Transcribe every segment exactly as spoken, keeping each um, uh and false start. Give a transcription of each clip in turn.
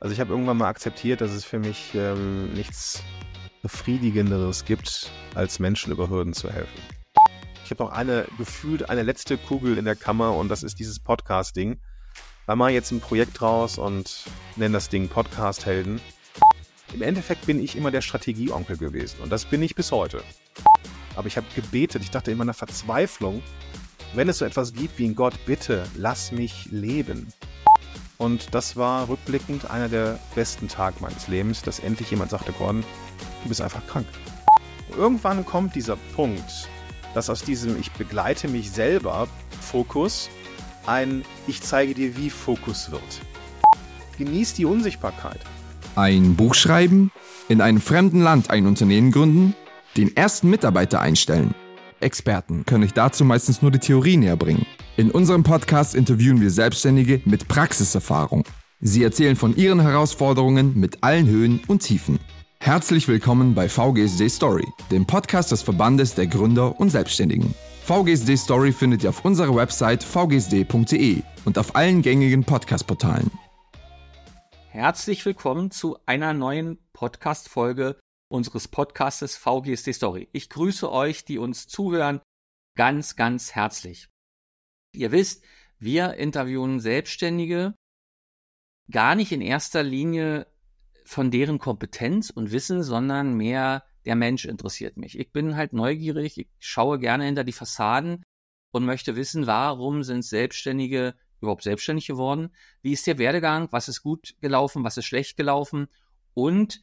Also ich habe irgendwann mal akzeptiert, dass es für mich ähm, nichts Befriedigenderes gibt, als Menschen über Hürden zu helfen. Ich habe noch eine, gefühlt eine letzte Kugel in der Kammer und das ist dieses Podcast-Ding. Wir machen jetzt ein Projekt raus und nennen das Ding Podcast-Helden. Im Endeffekt bin ich immer der Strategieonkel gewesen und das bin ich bis heute. Aber ich habe gebetet, ich dachte in meiner Verzweiflung, wenn es so etwas gibt wie ein Gott, bitte lass mich leben. Und das war rückblickend einer der besten Tage meines Lebens, dass endlich jemand sagte, Gordon, du bist einfach krank. Und irgendwann kommt dieser Punkt, dass aus diesem Ich begleite mich selber Fokus ein Ich zeige dir wie Fokus wird. Genieß die Unsichtbarkeit. Ein Buch schreiben, in einem fremden Land ein Unternehmen gründen, den ersten Mitarbeiter einstellen. Experten können euch dazu meistens nur die Theorie näher bringen. In unserem Podcast interviewen wir Selbstständige mit Praxiserfahrung. Sie erzählen von ihren Herausforderungen mit allen Höhen und Tiefen. Herzlich willkommen bei V G S D Story, dem Podcast des Verbandes der Gründer und Selbstständigen. V G S D Story findet ihr auf unserer Website v g s d punkt d e und auf allen gängigen Podcast-Portalen. Herzlich willkommen zu einer neuen Podcast-Folge unseres Podcastes V G S D Story. Ich grüße euch, die uns zuhören, ganz, ganz herzlich. Ihr wisst, wir interviewen Selbstständige gar nicht in erster Linie von deren Kompetenz und Wissen, sondern mehr der Mensch interessiert mich. Ich bin halt neugierig, ich schaue gerne hinter die Fassaden und möchte wissen, warum sind Selbstständige überhaupt selbstständig geworden? Wie ist der Werdegang? Was ist gut gelaufen? Was ist schlecht gelaufen? Und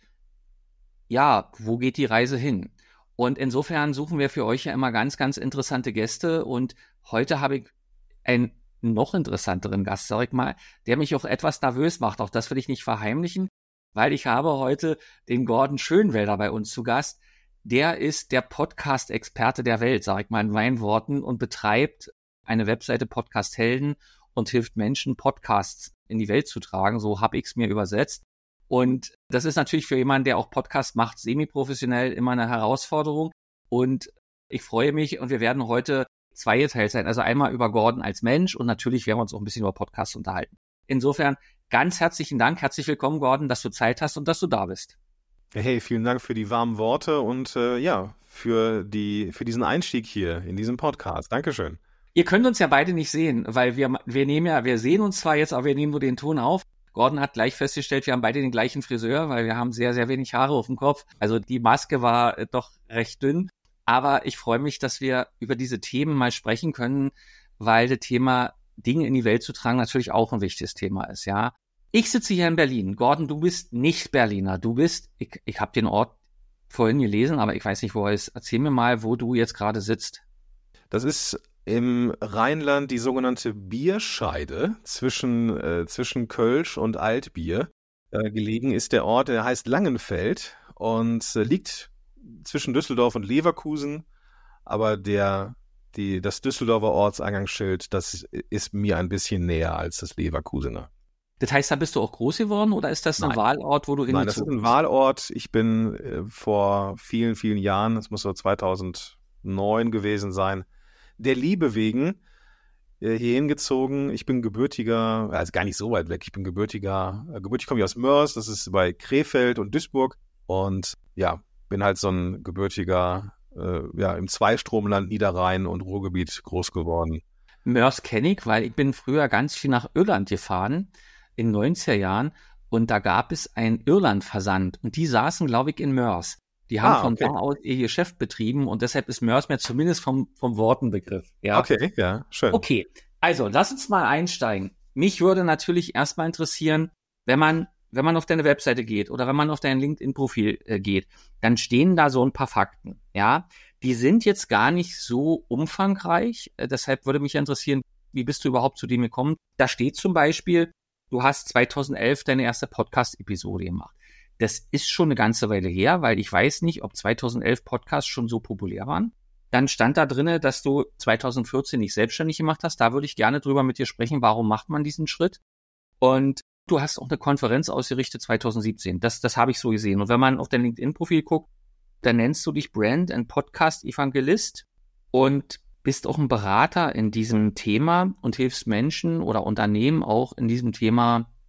ja, wo geht die Reise hin? Und insofern suchen wir für euch ja immer ganz, ganz interessante Gäste. Und heute habe ich einen noch interessanteren Gast, sag ich mal, der mich auch etwas nervös macht. Auch das will ich nicht verheimlichen, weil ich habe heute den Gordon Schönwelder bei uns zu Gast. Der ist der Podcast-Experte der Welt, sag ich mal in meinen Worten, und betreibt eine Webseite Podcast Helden und hilft Menschen, Podcasts in die Welt zu tragen. So habe ich es mir übersetzt. Und das ist natürlich für jemanden, der auch Podcast macht, semi-professionell immer eine Herausforderung. Und ich freue mich und wir werden heute zweigeteilt sein. Also einmal über Gordon als Mensch und natürlich werden wir uns auch ein bisschen über Podcasts unterhalten. Insofern ganz herzlichen Dank, herzlich willkommen Gordon, dass du Zeit hast und dass du da bist. Hey, vielen Dank für die warmen Worte und äh, ja, für die für diesen Einstieg hier in diesem Podcast. Dankeschön. Ihr könnt uns ja beide nicht sehen, weil wir wir nehmen ja, wir sehen uns zwar jetzt, aber wir nehmen nur den Ton auf. Gordon hat gleich festgestellt, wir haben beide den gleichen Friseur, weil wir haben sehr, sehr wenig Haare auf dem Kopf. Also die Maske war äh, doch recht dünn. Aber ich freue mich, dass wir über diese Themen mal sprechen können, weil das Thema Dinge in die Welt zu tragen natürlich auch ein wichtiges Thema ist, ja. Ich sitze hier in Berlin. Gordon, du bist nicht Berliner. Du bist, ich, ich habe den Ort vorhin gelesen, aber ich weiß nicht, wo er ist. Erzähl mir mal, wo du jetzt gerade sitzt. Das ist im Rheinland die sogenannte Bierscheide zwischen, äh, zwischen Kölsch und Altbier. Äh, gelegen ist der Ort, der heißt Langenfeld und äh, liegt zwischen Düsseldorf und Leverkusen. Aber der, die, das Düsseldorfer Ortseingangsschild, das ist mir ein bisschen näher als das Leverkusener. Das heißt, da bist du auch groß geworden oder ist das ein Nein. Wahlort, wo du hingezogen bist? Nein, das ist ein Wahlort. Ich bin äh, vor vielen, vielen Jahren, das muss so zweitausendneun gewesen sein, der Liebe wegen äh, hier hingezogen. Ich bin gebürtiger, also gar nicht so weit weg, ich bin gebürtiger, äh, gebürtig komme ich aus Mörs, das ist bei Krefeld und Duisburg und ja, bin halt so ein gebürtiger, äh, ja, im Zweistromland Niederrhein und Ruhrgebiet groß geworden. Mörs kenne ich, weil ich bin früher ganz viel nach Irland gefahren in den neunziger Jahren und da gab es einen Irland-Versand und die saßen, glaube ich, in Mörs. Die haben Ah, von okay. da aus ihr Geschäft betrieben und deshalb ist Mörs mir zumindest vom, vom Wortenbegriff. Ja? Okay, ja, schön. Okay, also lass uns mal einsteigen. Mich würde natürlich erstmal interessieren, wenn man, wenn man auf deine Webseite geht oder wenn man auf dein LinkedIn-Profil äh, geht, dann stehen da so ein paar Fakten. Ja, die sind jetzt gar nicht so umfangreich. Äh, deshalb würde mich interessieren, wie bist du überhaupt zu dem gekommen? Da steht zum Beispiel, du hast zweitausendelf deine erste Podcast-Episode gemacht. Das ist schon eine ganze Weile her, weil ich weiß nicht, ob zweitausendelf Podcasts schon so populär waren. Dann stand da drinne, dass du zweitausendvierzehn dich selbstständig gemacht hast. Da würde ich gerne drüber mit dir sprechen, warum macht man diesen Schritt? Und du hast auch eine Konferenz ausgerichtet zweitausendsiebzehn. Das, das habe ich so gesehen. Und wenn man auf dein LinkedIn-Profil guckt, dann nennst du dich Brand and Podcast Evangelist und bist auch ein Berater in diesem Thema und hilfst Menschen oder Unternehmen auch in diesem Thema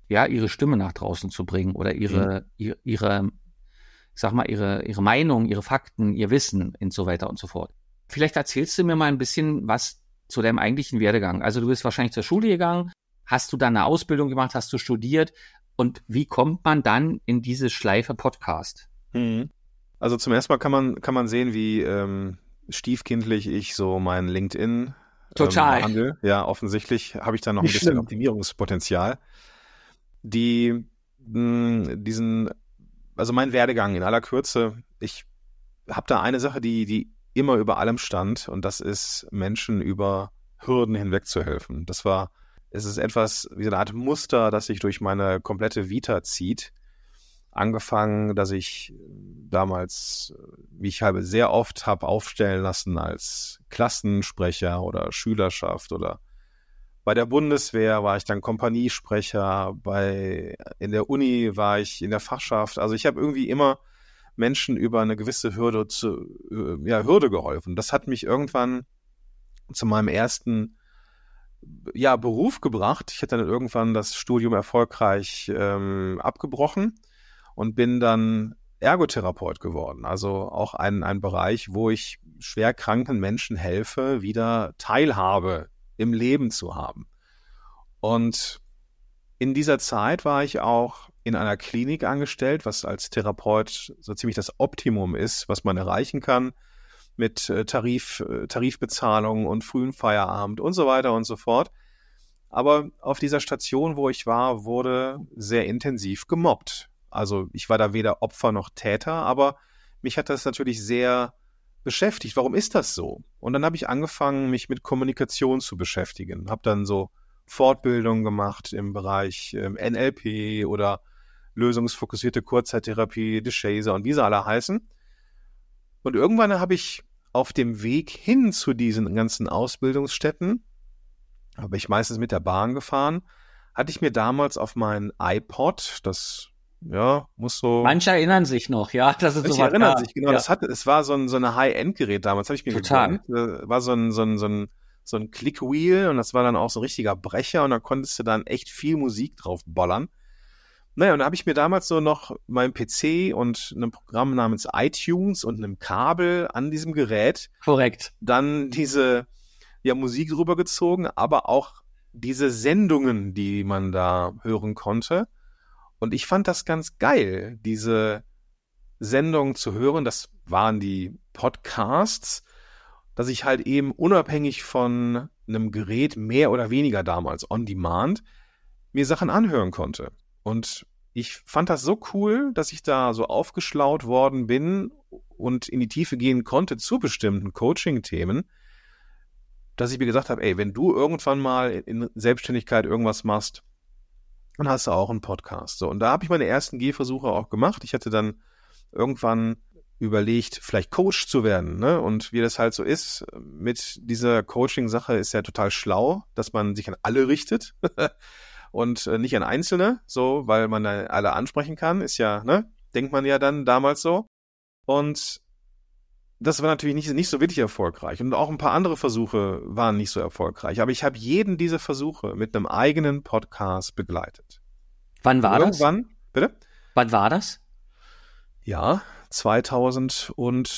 ja, ihre Stimme nach draußen zu bringen oder ihre, mhm. ihre, ihre, ich sag mal, ihre, ihre Meinung, ihre Fakten, ihr Wissen und so weiter und so fort. Vielleicht erzählst du mir mal ein bisschen was zu deinem eigentlichen Werdegang. Also du bist wahrscheinlich zur Schule gegangen, hast du dann eine Ausbildung gemacht, hast du studiert und wie kommt man dann in diese Schleife Podcast? Mhm. Also zum ersten Mal kann man, kann man sehen, wie ähm, stiefkindlich ich so mein LinkedIn Total. ähm, behandle. Ja, offensichtlich habe ich da noch Nicht ein bisschen schlimm. Optimierungspotenzial. Die, mh, diesen, also mein Werdegang in aller Kürze, ich habe da eine Sache, die, die immer über allem stand, und das ist, Menschen über Hürden hinweg zu helfen. Das war, es ist etwas wie eine Art Muster, das sich durch meine komplette Vita zieht. Angefangen, dass ich damals mich halbe sehr oft habe aufstellen lassen als Klassensprecher oder Schülerschaft, oder bei der Bundeswehr war ich dann Kompaniesprecher, bei in der Uni war ich in der Fachschaft. Also ich habe irgendwie immer Menschen über eine gewisse Hürde zu ja Hürde geholfen. Das hat mich irgendwann zu meinem ersten ja Beruf gebracht. Ich hatte dann irgendwann das Studium erfolgreich ähm, abgebrochen und bin dann Ergotherapeut geworden. Also auch ein ein Bereich, wo ich schwer kranken Menschen helfe, wieder Teilhabe im Leben zu haben. Und in dieser Zeit war ich auch in einer Klinik angestellt, was als Therapeut so ziemlich das Optimum ist, was man erreichen kann, mit Tarif, Tarifbezahlung und frühen Feierabend und so weiter und so fort. Aber auf dieser Station, wo ich war, wurde sehr intensiv gemobbt. Also ich war da weder Opfer noch Täter, aber mich hat das natürlich sehr beschäftigt. Warum ist das so? Und dann habe ich angefangen, mich mit Kommunikation zu beschäftigen. Habe dann so Fortbildungen gemacht im Bereich ähm, N L P oder lösungsfokussierte Kurzzeittherapie, DeShazer und wie sie alle heißen. Und irgendwann habe ich auf dem Weg hin zu diesen ganzen Ausbildungsstätten, habe ich meistens mit der Bahn gefahren, hatte ich mir damals auf meinen iPod, das ja, muss so... Manche erinnern sich noch, ja, das ist so was. Manche erinnern sich, genau, ja. das hatte, es war so ein, so eine High-End-Gerät damals, habe ich mir Total. gegönnt. War so ein, so ein, so ein, so ein Click-Wheel, und das war dann auch so ein richtiger Brecher, und da konntest du dann echt viel Musik drauf bollern. Naja, und da habe ich mir damals so noch meinen P C und einem Programm namens iTunes und einem Kabel an diesem Gerät Korrekt. dann diese ja Musik drüber gezogen, aber auch diese Sendungen, die man da hören konnte. Und ich fand das ganz geil, diese Sendungen zu hören. Das waren die Podcasts, dass ich halt eben unabhängig von einem Gerät, mehr oder weniger damals on demand, mir Sachen anhören konnte. Und ich fand das so cool, dass ich da so aufgeschlaut worden bin und in die Tiefe gehen konnte zu bestimmten Coaching-Themen, dass ich mir gesagt habe, ey, wenn du irgendwann mal in Selbstständigkeit irgendwas machst, dann hast du auch einen Podcast. So, und da habe ich meine ersten Gehversuche auch gemacht. Ich hatte dann irgendwann überlegt, vielleicht Coach zu werden, ne? Und wie das halt so ist, mit dieser Coaching-Sache ist ja total schlau, dass man sich an alle richtet und nicht an Einzelne, so, weil man alle ansprechen kann, ist ja, ne? Denkt man ja dann damals so. Und das war natürlich nicht, nicht so wirklich erfolgreich. Und auch ein paar andere Versuche waren nicht so erfolgreich. Aber ich habe jeden dieser Versuche mit einem eigenen Podcast begleitet. Wann war und das? Irgendwann, bitte? Wann war das? Ja, zweitausendelf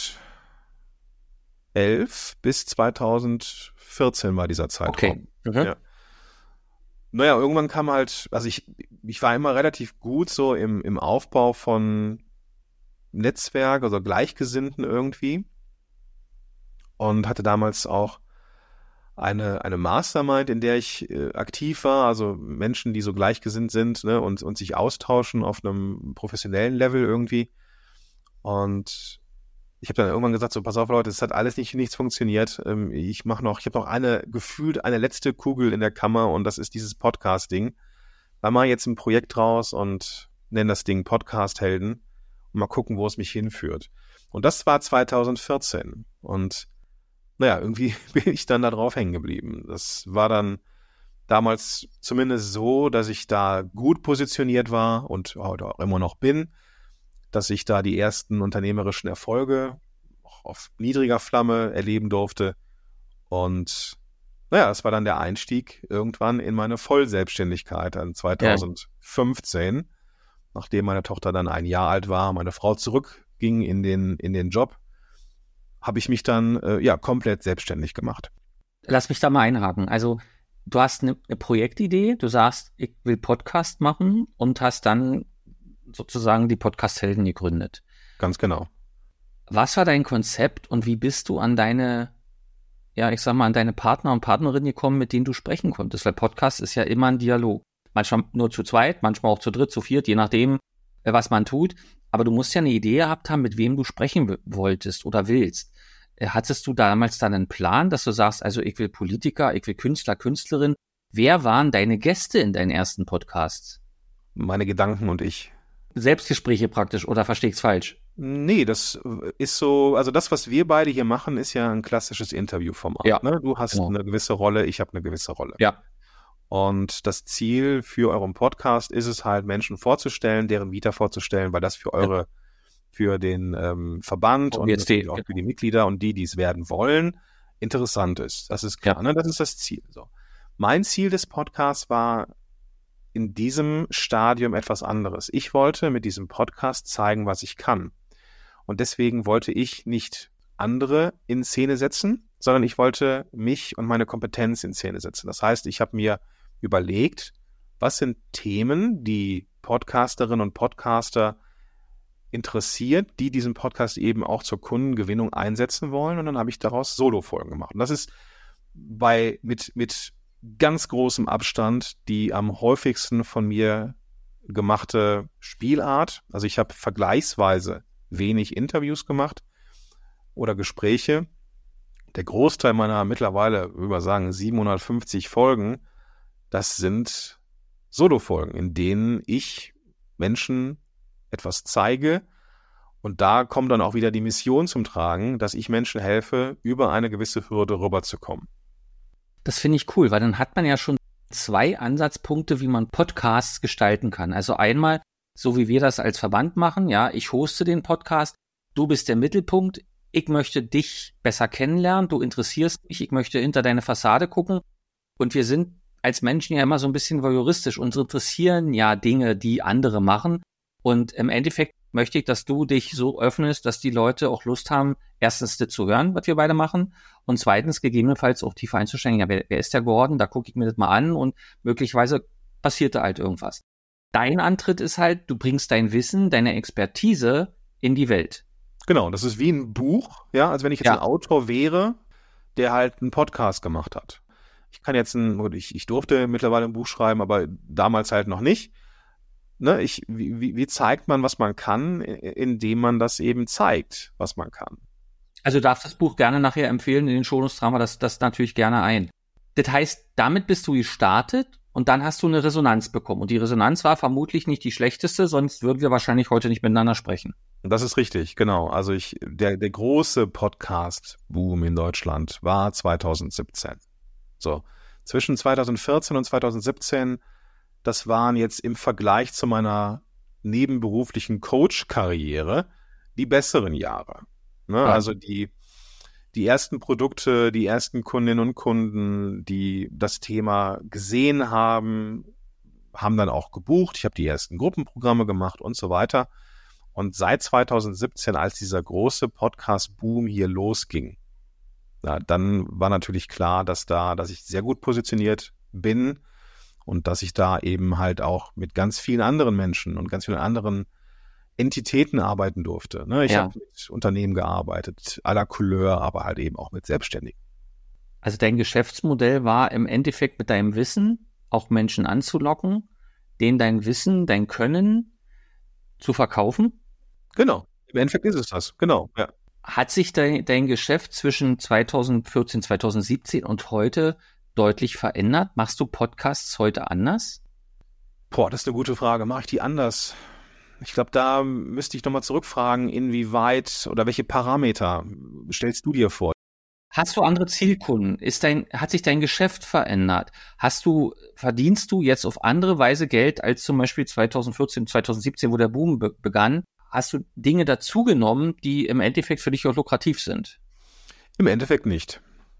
bis zweitausendvierzehn war dieser Zeitraum. Okay. Mhm. Ja. Naja, irgendwann kam halt, also ich, ich war immer relativ gut so im, im Aufbau von Netzwerk, also Gleichgesinnten irgendwie. Und hatte damals auch eine, eine Mastermind, in der ich äh, aktiv war, also Menschen, die so gleichgesinnt sind, ne, und, und sich austauschen auf einem professionellen Level irgendwie. Und ich habe dann irgendwann gesagt, so pass auf Leute, es hat alles nicht nichts funktioniert. Ähm, ich mache noch, ich habe noch eine, gefühlt eine letzte Kugel in der Kammer, und das ist dieses Podcast-Ding. Da mache ich jetzt ein Projekt draus und nenne das Ding Podcast-Helden und mal gucken, wo es mich hinführt. Und das war zweitausendvierzehn. Und naja, irgendwie bin ich dann da drauf hängen geblieben. Das war dann damals zumindest so, dass ich da gut positioniert war und heute auch immer noch bin, dass ich da die ersten unternehmerischen Erfolge auch auf niedriger Flamme erleben durfte. Und naja, das war dann der Einstieg irgendwann in meine Vollselbstständigkeit dann zwanzig fünfzehn, ja. Nachdem meine Tochter dann ein Jahr alt war, meine Frau zurückging in den, in den Job, habe ich mich dann äh, ja komplett selbstständig gemacht. Lass mich da mal einhaken. Also du hast eine, eine Projektidee, du sagst, ich will Podcast machen und hast dann sozusagen die Podcast-Helden gegründet. Ganz genau. Was war dein Konzept und wie bist du an deine, ja, ich sag mal, an deine Partner und Partnerinnen gekommen, mit denen du sprechen konntest? Weil Podcast ist ja immer ein Dialog. Manchmal nur zu zweit, manchmal auch zu dritt, zu viert, je nachdem, was man tut. Aber du musst ja eine Idee gehabt haben, mit wem du sprechen w- wolltest oder willst. Hattest du damals dann einen Plan, dass du sagst, also ich will Politiker, ich will Künstler, Künstlerin? Wer waren deine Gäste in deinen ersten Podcasts? Meine Gedanken und ich. Selbstgespräche praktisch, oder verstehe ich es falsch? Nee, das ist so, also das, was wir beide hier machen, ist ja ein klassisches Interviewformat. Ja, ne? Du hast genau. eine gewisse Rolle, ich habe eine gewisse Rolle. Ja. Und das Ziel für euren Podcast ist es halt, Menschen vorzustellen, deren Vita vorzustellen, weil das für eure, ja. für den ähm, Verband Oh, und jetzt die, auch für die Mitglieder und die, die es werden wollen, interessant ist. Das ist klar, ja. ne? Das ist das Ziel. So. Mein Ziel des Podcasts war in diesem Stadium etwas anderes. Ich wollte mit diesem Podcast zeigen, was ich kann. Und deswegen wollte ich nicht andere in Szene setzen, sondern ich wollte mich und meine Kompetenz in Szene setzen. Das heißt, ich habe mir überlegt, was sind Themen, die Podcasterinnen und Podcaster interessiert, die diesen Podcast eben auch zur Kundengewinnung einsetzen wollen. Und dann habe ich daraus Solo-Folgen gemacht. Und das ist bei mit, mit ganz großem Abstand die am häufigsten von mir gemachte Spielart. Also ich habe vergleichsweise wenig Interviews gemacht oder Gespräche. Der Großteil meiner mittlerweile, würde ich sagen, siebenhundertfünfzig Folgen, das sind Solo-Folgen, in denen ich Menschen etwas zeige. Und da kommt dann auch wieder die Mission zum Tragen, dass ich Menschen helfe, über eine gewisse Hürde rüberzukommen. Das finde ich cool, weil dann hat man ja schon zwei Ansatzpunkte, wie man Podcasts gestalten kann. Also einmal, so wie wir das als Verband machen, ja, ich hoste den Podcast, du bist der Mittelpunkt, ich möchte dich besser kennenlernen, du interessierst mich, ich möchte hinter deine Fassade gucken und wir sind als Menschen ja immer so ein bisschen voyeuristisch, uns interessieren ja Dinge, die andere machen und im Endeffekt möchte ich, dass du dich so öffnest, dass die Leute auch Lust haben, erstens das zu hören, was wir beide machen und zweitens gegebenenfalls auch tiefer einzusteigen, ja, wer, wer ist der Gordon, da gucke ich mir das mal an und möglicherweise passiert da halt irgendwas. Dein Antritt ist halt, du bringst dein Wissen, deine Expertise in die Welt. Genau, das ist wie ein Buch, ja, als wenn ich jetzt Ja. ein Autor wäre, der halt einen Podcast gemacht hat. Ich kann jetzt ein, ich, ich durfte mittlerweile ein Buch schreiben, aber damals halt noch nicht. Ne, ich, wie, wie zeigt man, was man kann, indem man das eben zeigt, was man kann. Also du darfst das Buch gerne nachher empfehlen, in den Shownotes tragen wir das, das natürlich gerne ein. Das heißt, damit bist du gestartet und dann hast du eine Resonanz bekommen. Und die Resonanz war vermutlich nicht die schlechteste, sonst würden wir wahrscheinlich heute nicht miteinander sprechen. Das ist richtig, genau. Also ich, der, der große Podcast-Boom in Deutschland war zwanzig siebzehn. So, zwischen zwanzig vierzehn und zwanzig siebzehn, das waren jetzt im Vergleich zu meiner nebenberuflichen Coach-Karriere die besseren Jahre. Ne? Ja. Also die, die ersten Produkte, die ersten Kundinnen und Kunden, die das Thema gesehen haben, haben dann auch gebucht. Ich habe die ersten Gruppenprogramme gemacht und so weiter. Und seit zwanzig siebzehn, als dieser große Podcast-Boom hier losging, na, dann war natürlich klar, dass da, dass ich sehr gut positioniert bin und dass ich da eben halt auch mit ganz vielen anderen Menschen und ganz vielen anderen Entitäten arbeiten durfte. Ne? Ich Ja. habe mit Unternehmen gearbeitet, à la Couleur, aber halt eben auch mit Selbstständigen. Also dein Geschäftsmodell war im Endeffekt mit deinem Wissen auch Menschen anzulocken, denen dein Wissen, dein Können zu verkaufen. Genau, im Endeffekt ist es das, genau, ja. Hat sich dein, dein Geschäft zwischen zwanzig vierzehn, zwanzig siebzehn und heute deutlich verändert? Machst du Podcasts heute anders? Boah, das ist eine gute Frage. Mache ich die anders? Ich glaube, da müsste ich nochmal zurückfragen, inwieweit oder welche Parameter stellst du dir vor? Hast du andere Zielkunden? Ist dein, hat sich dein Geschäft verändert? Hast du, verdienst du jetzt auf andere Weise Geld als zum Beispiel zwanzig vierzehn, zwanzig siebzehn, wo der Boom be- begann? Hast du Dinge dazugenommen, die im Endeffekt für dich auch lukrativ sind? Im Endeffekt nicht.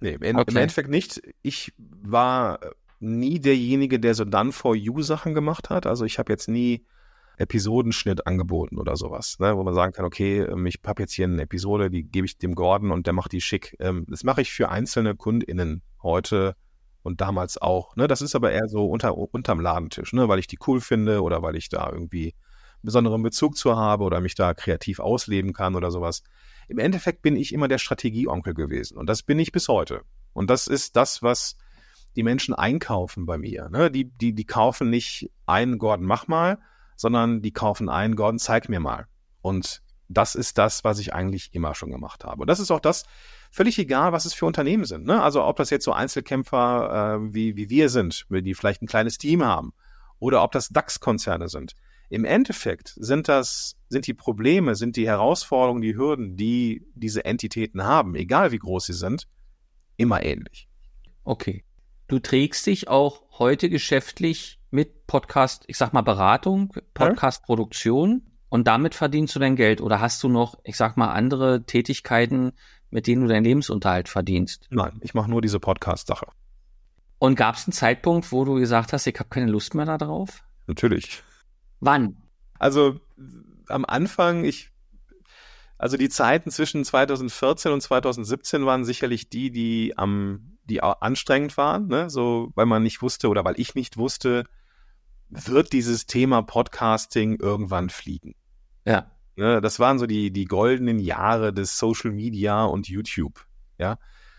Nee, im, Okay. im Endeffekt nicht. Ich war nie derjenige, der so Done-for-You-Sachen gemacht hat. Also ich habe jetzt nie Episodenschnitt angeboten oder sowas, ne, wo man sagen kann, okay, ähm, ich habe jetzt hier eine Episode, die gebe ich dem Gordon und der macht die schick. Ähm, das mache ich für einzelne KundInnen heute und damals auch. Ne? Das ist aber eher so unter, unterm Ladentisch, ne, weil ich die cool finde oder weil ich da irgendwie einen besonderen Bezug zu habe oder mich da kreativ ausleben kann oder sowas. Im Endeffekt bin ich immer der Strategieonkel gewesen und das bin ich bis heute. Und das ist das, was die Menschen einkaufen bei mir. Ne? Die, die, die kaufen nicht ein, Gordon, mach mal, sondern die kaufen ein, Gordon, zeig mir mal. Und das ist das, was ich eigentlich immer schon gemacht habe. Und das ist auch das, völlig egal, was es für Unternehmen sind. Ne? Also ob das jetzt so Einzelkämpfer äh, wie, wie wir sind, die vielleicht ein kleines Team haben, oder ob das DAX-Konzerne sind. Im Endeffekt sind das, sind die Probleme, sind die Herausforderungen, die Hürden, die diese Entitäten haben, egal wie groß sie sind, immer ähnlich. Okay. Du trägst dich auch heute geschäftlich mit Podcast, ich sag mal Beratung, Podcast-Produktion und damit verdienst du dein Geld oder hast du noch, ich sag mal, andere Tätigkeiten, mit denen du deinen Lebensunterhalt verdienst? Nein, ich mache nur diese Podcast-Sache. Und gab es einen Zeitpunkt, wo du gesagt hast, ich habe keine Lust mehr da drauf? Natürlich. Wann? Also am Anfang, ich, also die Zeiten zwischen zweitausendvierzehn und zweitausendsiebzehn waren sicherlich die, die am die anstrengend waren, ne? So, weil man nicht wusste oder weil ich nicht wusste, wird dieses Thema Podcasting irgendwann fliegen. Ja. Ne? Das waren so die, die goldenen Jahre des Social Media und YouTube, ja.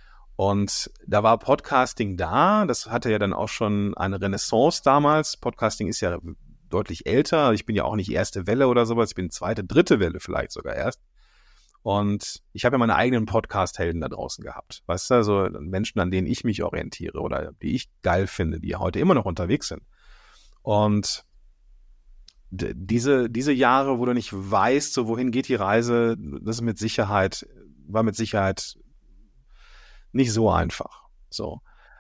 Und da war Podcasting da, das hatte ja dann auch schon eine Renaissance damals. Podcasting ist ja deutlich älter, ich bin ja auch nicht erste Welle oder sowas, ich bin zweite, dritte Welle vielleicht sogar erst. Und ich habe ja meine eigenen Podcast-Helden da draußen gehabt. Weißt du, also Menschen, an denen ich mich orientiere oder die ich geil finde, die heute immer noch unterwegs sind. Und d- diese, diese Jahre, wo du nicht weißt, so wohin geht die Reise, das ist mit Sicherheit, war mit Sicherheit nicht so einfach. So.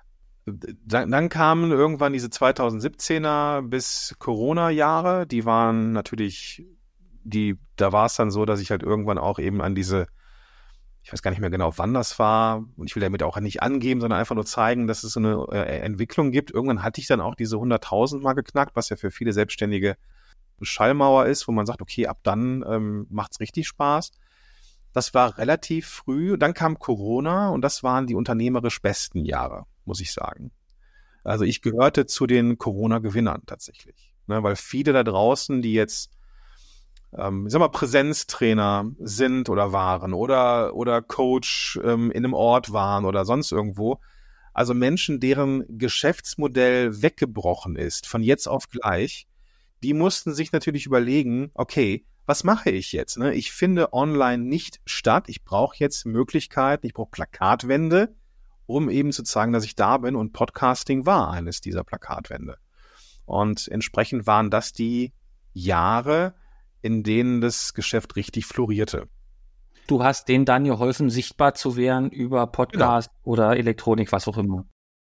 Dann, dann kamen irgendwann diese zweitausendsiebzehner bis Corona-Jahre, die waren natürlich die, da war es dann so, dass ich halt irgendwann auch eben an diese, ich weiß gar nicht mehr genau, wann das war, und ich will damit auch nicht angeben, sondern einfach nur zeigen, dass es so eine äh, Entwicklung gibt. Irgendwann hatte ich dann auch diese hunderttausend mal geknackt, was ja für viele Selbstständige Schallmauer ist, wo man sagt, okay, ab dann ähm, macht's richtig Spaß. Das war relativ früh. Dann kam Corona und das waren die unternehmerisch besten Jahre, muss ich sagen. Also ich gehörte zu den Corona-Gewinnern tatsächlich, ne, weil viele da draußen, die jetzt Ähm, ich sag mal, Präsenztrainer sind oder waren oder, oder Coach ähm, in einem Ort waren oder sonst irgendwo. Also Menschen, deren Geschäftsmodell weggebrochen ist, von jetzt auf gleich, die mussten sich natürlich überlegen, okay, was mache ich jetzt? Ne? Ich finde online nicht statt. Ich brauche jetzt Möglichkeiten, ich brauche Plakatwände, um eben zu zeigen, dass ich da bin. Und Podcasting war eines dieser Plakatwände. Und entsprechend waren das die Jahre, in denen das Geschäft richtig florierte. Du hast denen dann geholfen, sichtbar zu werden über Podcast genau. oder Elektronik, was auch immer.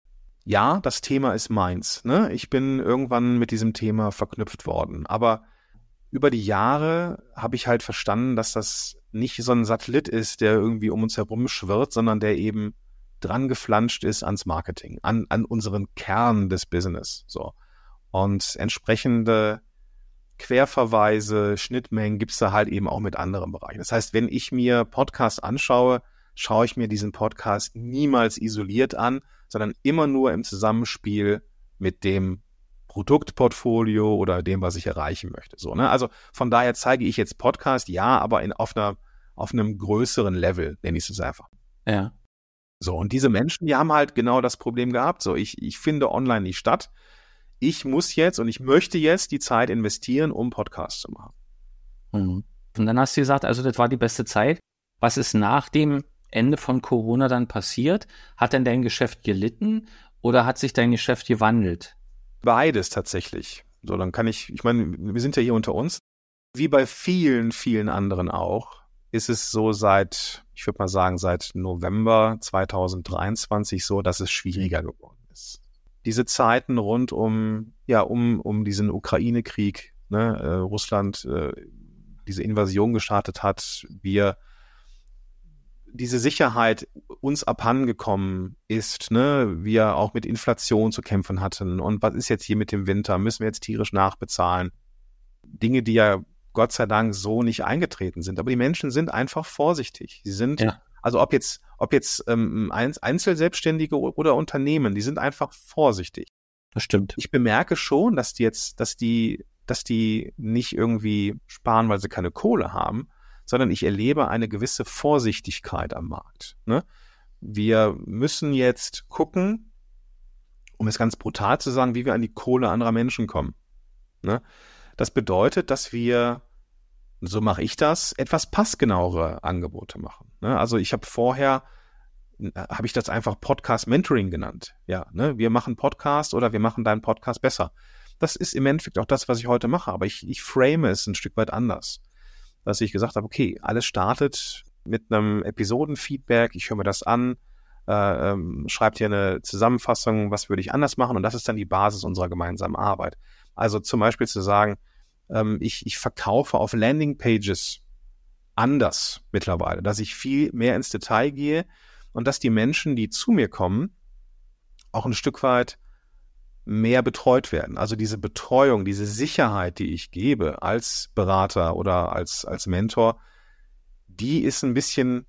Ja, das Thema ist meins. Ne? Ich bin irgendwann mit diesem Thema verknüpft worden. Aber über die Jahre habe ich halt verstanden, dass das nicht so ein Satellit ist, der irgendwie um uns herum schwirrt, sondern der eben dran geflanscht ist ans Marketing, an, an unseren Kern des Business. So. Und entsprechende Querverweise, Schnittmengen gibt's da halt eben auch mit anderen Bereichen. Das heißt, wenn ich mir Podcasts anschaue, schaue ich mir diesen Podcast niemals isoliert an, sondern immer nur im Zusammenspiel mit dem Produktportfolio oder dem, was ich erreichen möchte. So, ne? Also von daher zeige ich jetzt Podcast, ja, aber in, auf, einer, auf einem größeren Level, nenne ich es einfach. Ja. So, und diese Menschen, die haben halt genau das Problem gehabt. So, ich, ich finde online nicht statt. Ich muss jetzt und ich möchte jetzt die Zeit investieren, um Podcasts zu machen. Mhm. Und dann hast du gesagt, also das war die beste Zeit. Was ist nach dem Ende von Corona dann passiert? Hat denn dein Geschäft gelitten oder hat sich dein Geschäft gewandelt? Beides tatsächlich. So, dann kann ich, ich meine, wir sind ja hier unter uns. Wie bei vielen, vielen anderen auch, ist es so seit, ich würde mal sagen, seit November zweitausenddreiundzwanzig so, dass es schwieriger geworden ist. Diese Zeiten rund um, ja, um, um diesen Ukraine-Krieg, ne, äh, Russland äh, diese Invasion gestartet hat, wir diese Sicherheit uns abhandengekommen ist, ne, wir auch mit Inflation zu kämpfen hatten und was ist jetzt hier mit dem Winter, müssen wir jetzt tierisch nachbezahlen? Dinge, die ja Gott sei Dank so nicht eingetreten sind, aber die Menschen sind einfach vorsichtig. Sie sind, ja. also ob jetzt, ob jetzt ähm, Einzelselbstständige oder Unternehmen, die sind einfach vorsichtig. Das stimmt. Ich bemerke schon, dass die jetzt, dass die, dass die nicht irgendwie sparen, weil sie keine Kohle haben, sondern ich erlebe eine gewisse Vorsichtigkeit am Markt. Ne? Wir müssen jetzt gucken, um es ganz brutal zu sagen, wie wir an die Kohle anderer Menschen kommen. Ne? Das bedeutet, dass wir, so mache ich das, etwas passgenauere Angebote machen. Ne? Also ich habe vorher, habe ich das einfach Podcast-Mentoring genannt. Ja, ne? Wir machen Podcast oder wir machen deinen Podcast besser. Das ist im Endeffekt auch das, was ich heute mache, aber ich, ich frame es ein Stück weit anders. Dass ich gesagt habe, okay, alles startet mit einem Episodenfeedback, ich höre mir das an, äh, ähm, schreibt hier eine Zusammenfassung, was würde ich anders machen, und das ist dann die Basis unserer gemeinsamen Arbeit. Also zum Beispiel zu sagen, ähm, ich, ich verkaufe auf Landingpages anders mittlerweile, dass ich viel mehr ins Detail gehe und dass die Menschen, die zu mir kommen, auch ein Stück weit mehr betreut werden. Also diese Betreuung, diese Sicherheit, die ich gebe als Berater oder als, als Mentor, die ist ein bisschen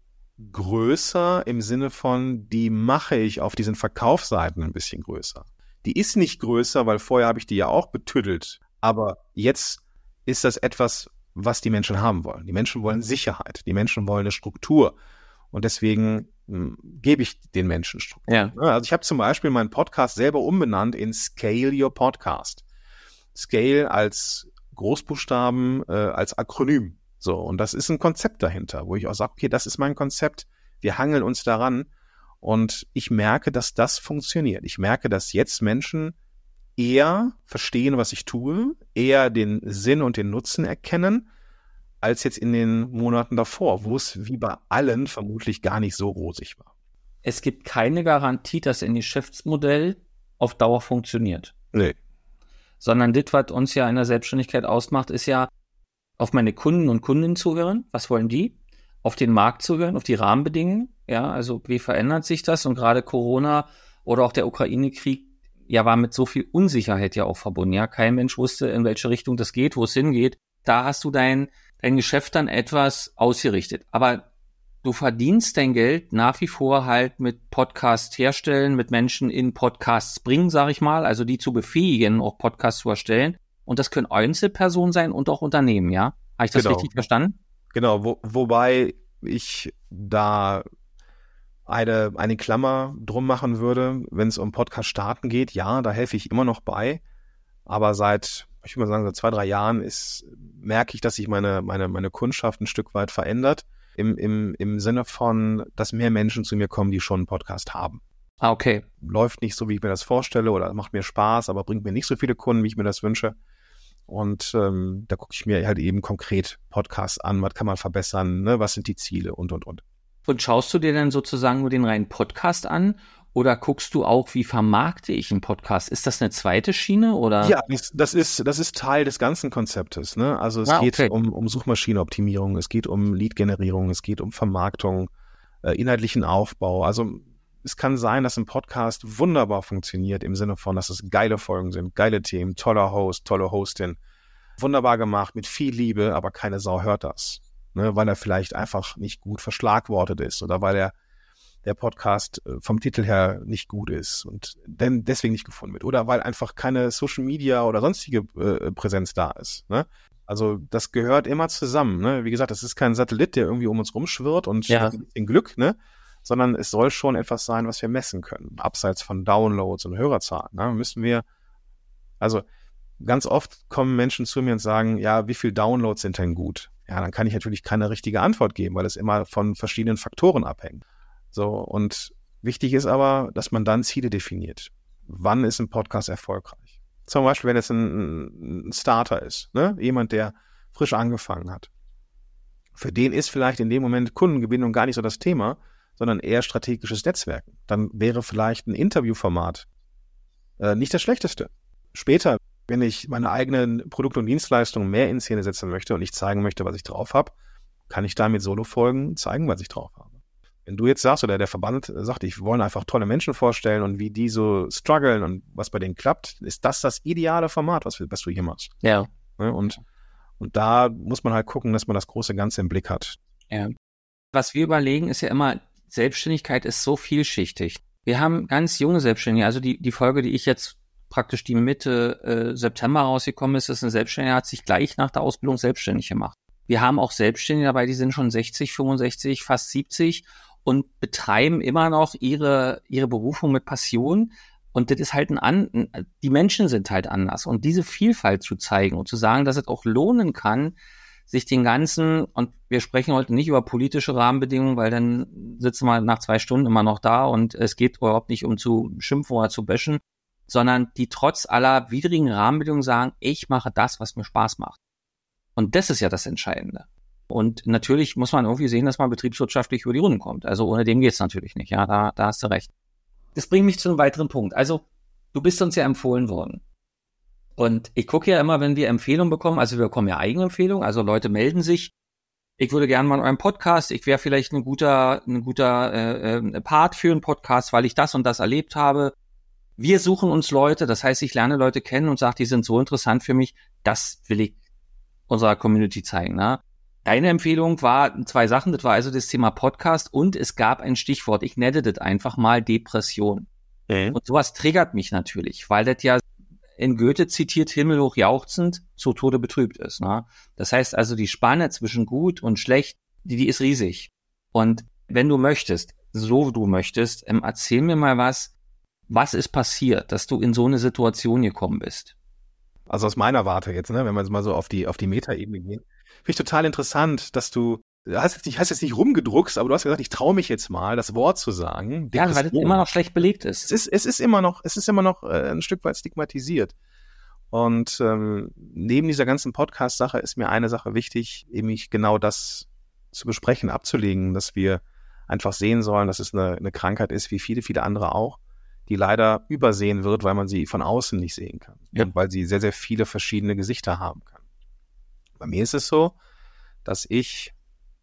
größer im Sinne von, die mache ich auf diesen Verkaufsseiten ein bisschen größer. Die ist nicht größer, weil vorher habe ich die ja auch betüddelt, aber jetzt ist das etwas, was die Menschen haben wollen. Die Menschen wollen Sicherheit, die Menschen wollen eine Struktur und deswegen gebe ich den Menschen Struktur. Ja. Also ich habe zum Beispiel meinen Podcast selber umbenannt in Scale Your Podcast. Scale als Großbuchstaben, äh, als Akronym. So, und das ist ein Konzept dahinter, wo ich auch sage, okay, das ist mein Konzept, wir hangeln uns daran und ich merke, dass das funktioniert. Ich merke, dass jetzt Menschen eher verstehen, was ich tue, eher den Sinn und den Nutzen erkennen, als jetzt in den Monaten davor, wo es wie bei allen vermutlich gar nicht so rosig war. Es gibt keine Garantie, dass ein Geschäftsmodell auf Dauer funktioniert. Nee. Sondern das, was uns ja in der Selbstständigkeit ausmacht, ist ja, auf meine Kunden und Kundinnen zu hören. Was wollen die? Auf den Markt zu hören, auf die Rahmenbedingungen. Ja, also wie verändert sich das? Und gerade Corona oder auch der Ukraine-Krieg, ja, war mit so viel Unsicherheit ja auch verbunden. Ja, kein Mensch wusste, in welche Richtung das geht, wo es hingeht. Da hast du dein dein Geschäft dann etwas ausgerichtet. Aber du verdienst dein Geld nach wie vor halt mit Podcast herstellen, mit Menschen in Podcasts bringen, sag ich mal, also die zu befähigen, auch Podcasts zu erstellen. Und das können Einzelpersonen sein und auch Unternehmen, ja? Habe ich das genau. richtig verstanden? Genau, wo, wobei ich da eine, eine Klammer drum machen würde, wenn es um Podcast starten geht. Ja, da helfe ich immer noch bei. Aber seit ich würde mal sagen, seit zwei, drei Jahren ist, merke ich, dass sich meine, meine, meine Kundschaft ein Stück weit verändert. Im, im, im Sinne von, dass mehr Menschen zu mir kommen, die schon einen Podcast haben. Ah, okay. Läuft nicht so, wie ich mir das vorstelle oder macht mir Spaß, aber bringt mir nicht so viele Kunden, wie ich mir das wünsche. Und ähm, da gucke ich mir halt eben konkret Podcasts an, was kann man verbessern, ne? Was sind die Ziele und, und, und. Und schaust du dir dann sozusagen nur den reinen Podcast an? Oder guckst du auch, wie vermarkte ich einen Podcast? Ist das eine zweite Schiene oder? Ja, das ist, das ist Teil des ganzen Konzeptes, ne? Also es ah, okay. geht um, um Suchmaschinenoptimierung, es geht um Lead-Generierung, es geht um Vermarktung, äh, inhaltlichen Aufbau. Also es kann sein, dass ein Podcast wunderbar funktioniert im Sinne von, dass es geile Folgen sind, geile Themen, toller Host, tolle Hostin, wunderbar gemacht, mit viel Liebe, aber keine Sau hört das, ne? Weil er vielleicht einfach nicht gut verschlagwortet ist oder weil er der Podcast vom Titel her nicht gut ist und denn deswegen nicht gefunden wird. Oder weil einfach keine Social Media oder sonstige äh, Präsenz da ist. Ne? Also das gehört immer zusammen. Ne? Wie gesagt, das ist kein Satellit, der irgendwie um uns rumschwirrt und ja. ein bisschen Glück, ne? Sondern es soll schon etwas sein, was wir messen können. Abseits von Downloads und Hörerzahlen. Ne? Müssen wir, also ganz oft kommen Menschen zu mir und sagen, ja, wie viel Downloads sind denn gut? Ja, dann kann ich natürlich keine richtige Antwort geben, weil es immer von verschiedenen Faktoren abhängt. So, und wichtig ist aber, dass man dann Ziele definiert. Wann ist ein Podcast erfolgreich? Zum Beispiel, wenn es ein, ein Starter ist, ne? Jemand, der frisch angefangen hat. Für den ist vielleicht in dem Moment Kundengewinnung gar nicht so das Thema, sondern eher strategisches Netzwerken. Dann wäre vielleicht ein Interviewformat äh, nicht das Schlechteste. Später, wenn ich meine eigenen Produkte und Dienstleistungen mehr in Szene setzen möchte und ich zeigen möchte, was ich drauf habe, kann ich da mit Solo-Folgen zeigen, was ich drauf habe. Wenn du jetzt sagst, oder der Verband sagt, ich wollen einfach tolle Menschen vorstellen und wie die so strugglen und was bei denen klappt, ist das das ideale Format, was, was du hier machst. Ja. Und, und da muss man halt gucken, dass man das große Ganze im Blick hat. Ja. Was wir überlegen, ist ja immer, Selbstständigkeit ist so vielschichtig. Wir haben ganz junge Selbstständige, also die, die Folge, die ich jetzt praktisch die Mitte äh, September rausgekommen ist, ist eine Selbstständige, hat sich gleich nach der Ausbildung selbstständig gemacht. Wir haben auch Selbstständige dabei, die sind schon sechzig, fünfundsechzig, fast siebzig und betreiben immer noch ihre ihre Berufung mit Passion. Und das ist halt ein an, die Menschen sind halt anders. Und diese Vielfalt zu zeigen und zu sagen, dass es auch lohnen kann, sich den ganzen, und wir sprechen heute nicht über politische Rahmenbedingungen, weil dann sitzen wir nach zwei Stunden immer noch da und es geht überhaupt nicht um zu schimpfen oder zu bashen, sondern die trotz aller widrigen Rahmenbedingungen sagen, ich mache das, was mir Spaß macht. Und das ist ja das Entscheidende. Und natürlich muss man irgendwie sehen, dass man betriebswirtschaftlich über die Runden kommt. Also ohne dem geht's natürlich nicht. Ja, da, da hast du recht. Das bringt mich zu einem weiteren Punkt. Also du bist uns ja empfohlen worden. Und ich gucke ja immer, wenn wir Empfehlungen bekommen, also wir bekommen ja Eigenempfehlungen, also Leute melden sich, ich würde gerne mal in eurem Podcast, ich wäre vielleicht ein guter, ein guter äh, äh, Part für einen Podcast, weil ich das und das erlebt habe. Wir suchen uns Leute, das heißt, ich lerne Leute kennen und sage, die sind so interessant für mich, das will ich unserer Community zeigen. Ne? Deine Empfehlung war zwei Sachen, das war also das Thema Podcast und es gab ein Stichwort, ich nenne das einfach mal Depression. Mhm. Und sowas triggert mich natürlich, weil das ja in Goethe zitiert, himmelhoch jauchzend, zu Tode betrübt ist. Ne? Das heißt also, die Spanne zwischen gut und schlecht, die, die ist riesig. Und wenn du möchtest, so du möchtest, ähm, erzähl mir mal was, was ist passiert, dass du in so eine Situation gekommen bist? Also aus meiner Warte jetzt, ne, wenn wir jetzt mal so auf die auf die Metaebene gehen, finde ich total interessant, dass du, hast jetzt nicht, hast jetzt nicht rumgedruckst, aber du hast gesagt, ich traue mich jetzt mal, das Wort zu sagen. Ja, weil das immer noch schlecht belegt ist. Es ist, es ist immer noch, es ist immer noch äh, ein Stück weit stigmatisiert. Und ähm, neben dieser ganzen Podcast-Sache ist mir eine Sache wichtig, nämlich genau das zu besprechen, abzulegen, dass wir einfach sehen sollen, dass es eine, eine Krankheit ist, wie viele, viele andere auch, die leider übersehen wird, weil man sie von außen nicht sehen kann. Ja. Und weil sie sehr, sehr viele verschiedene Gesichter haben kann. Bei mir ist es so, dass ich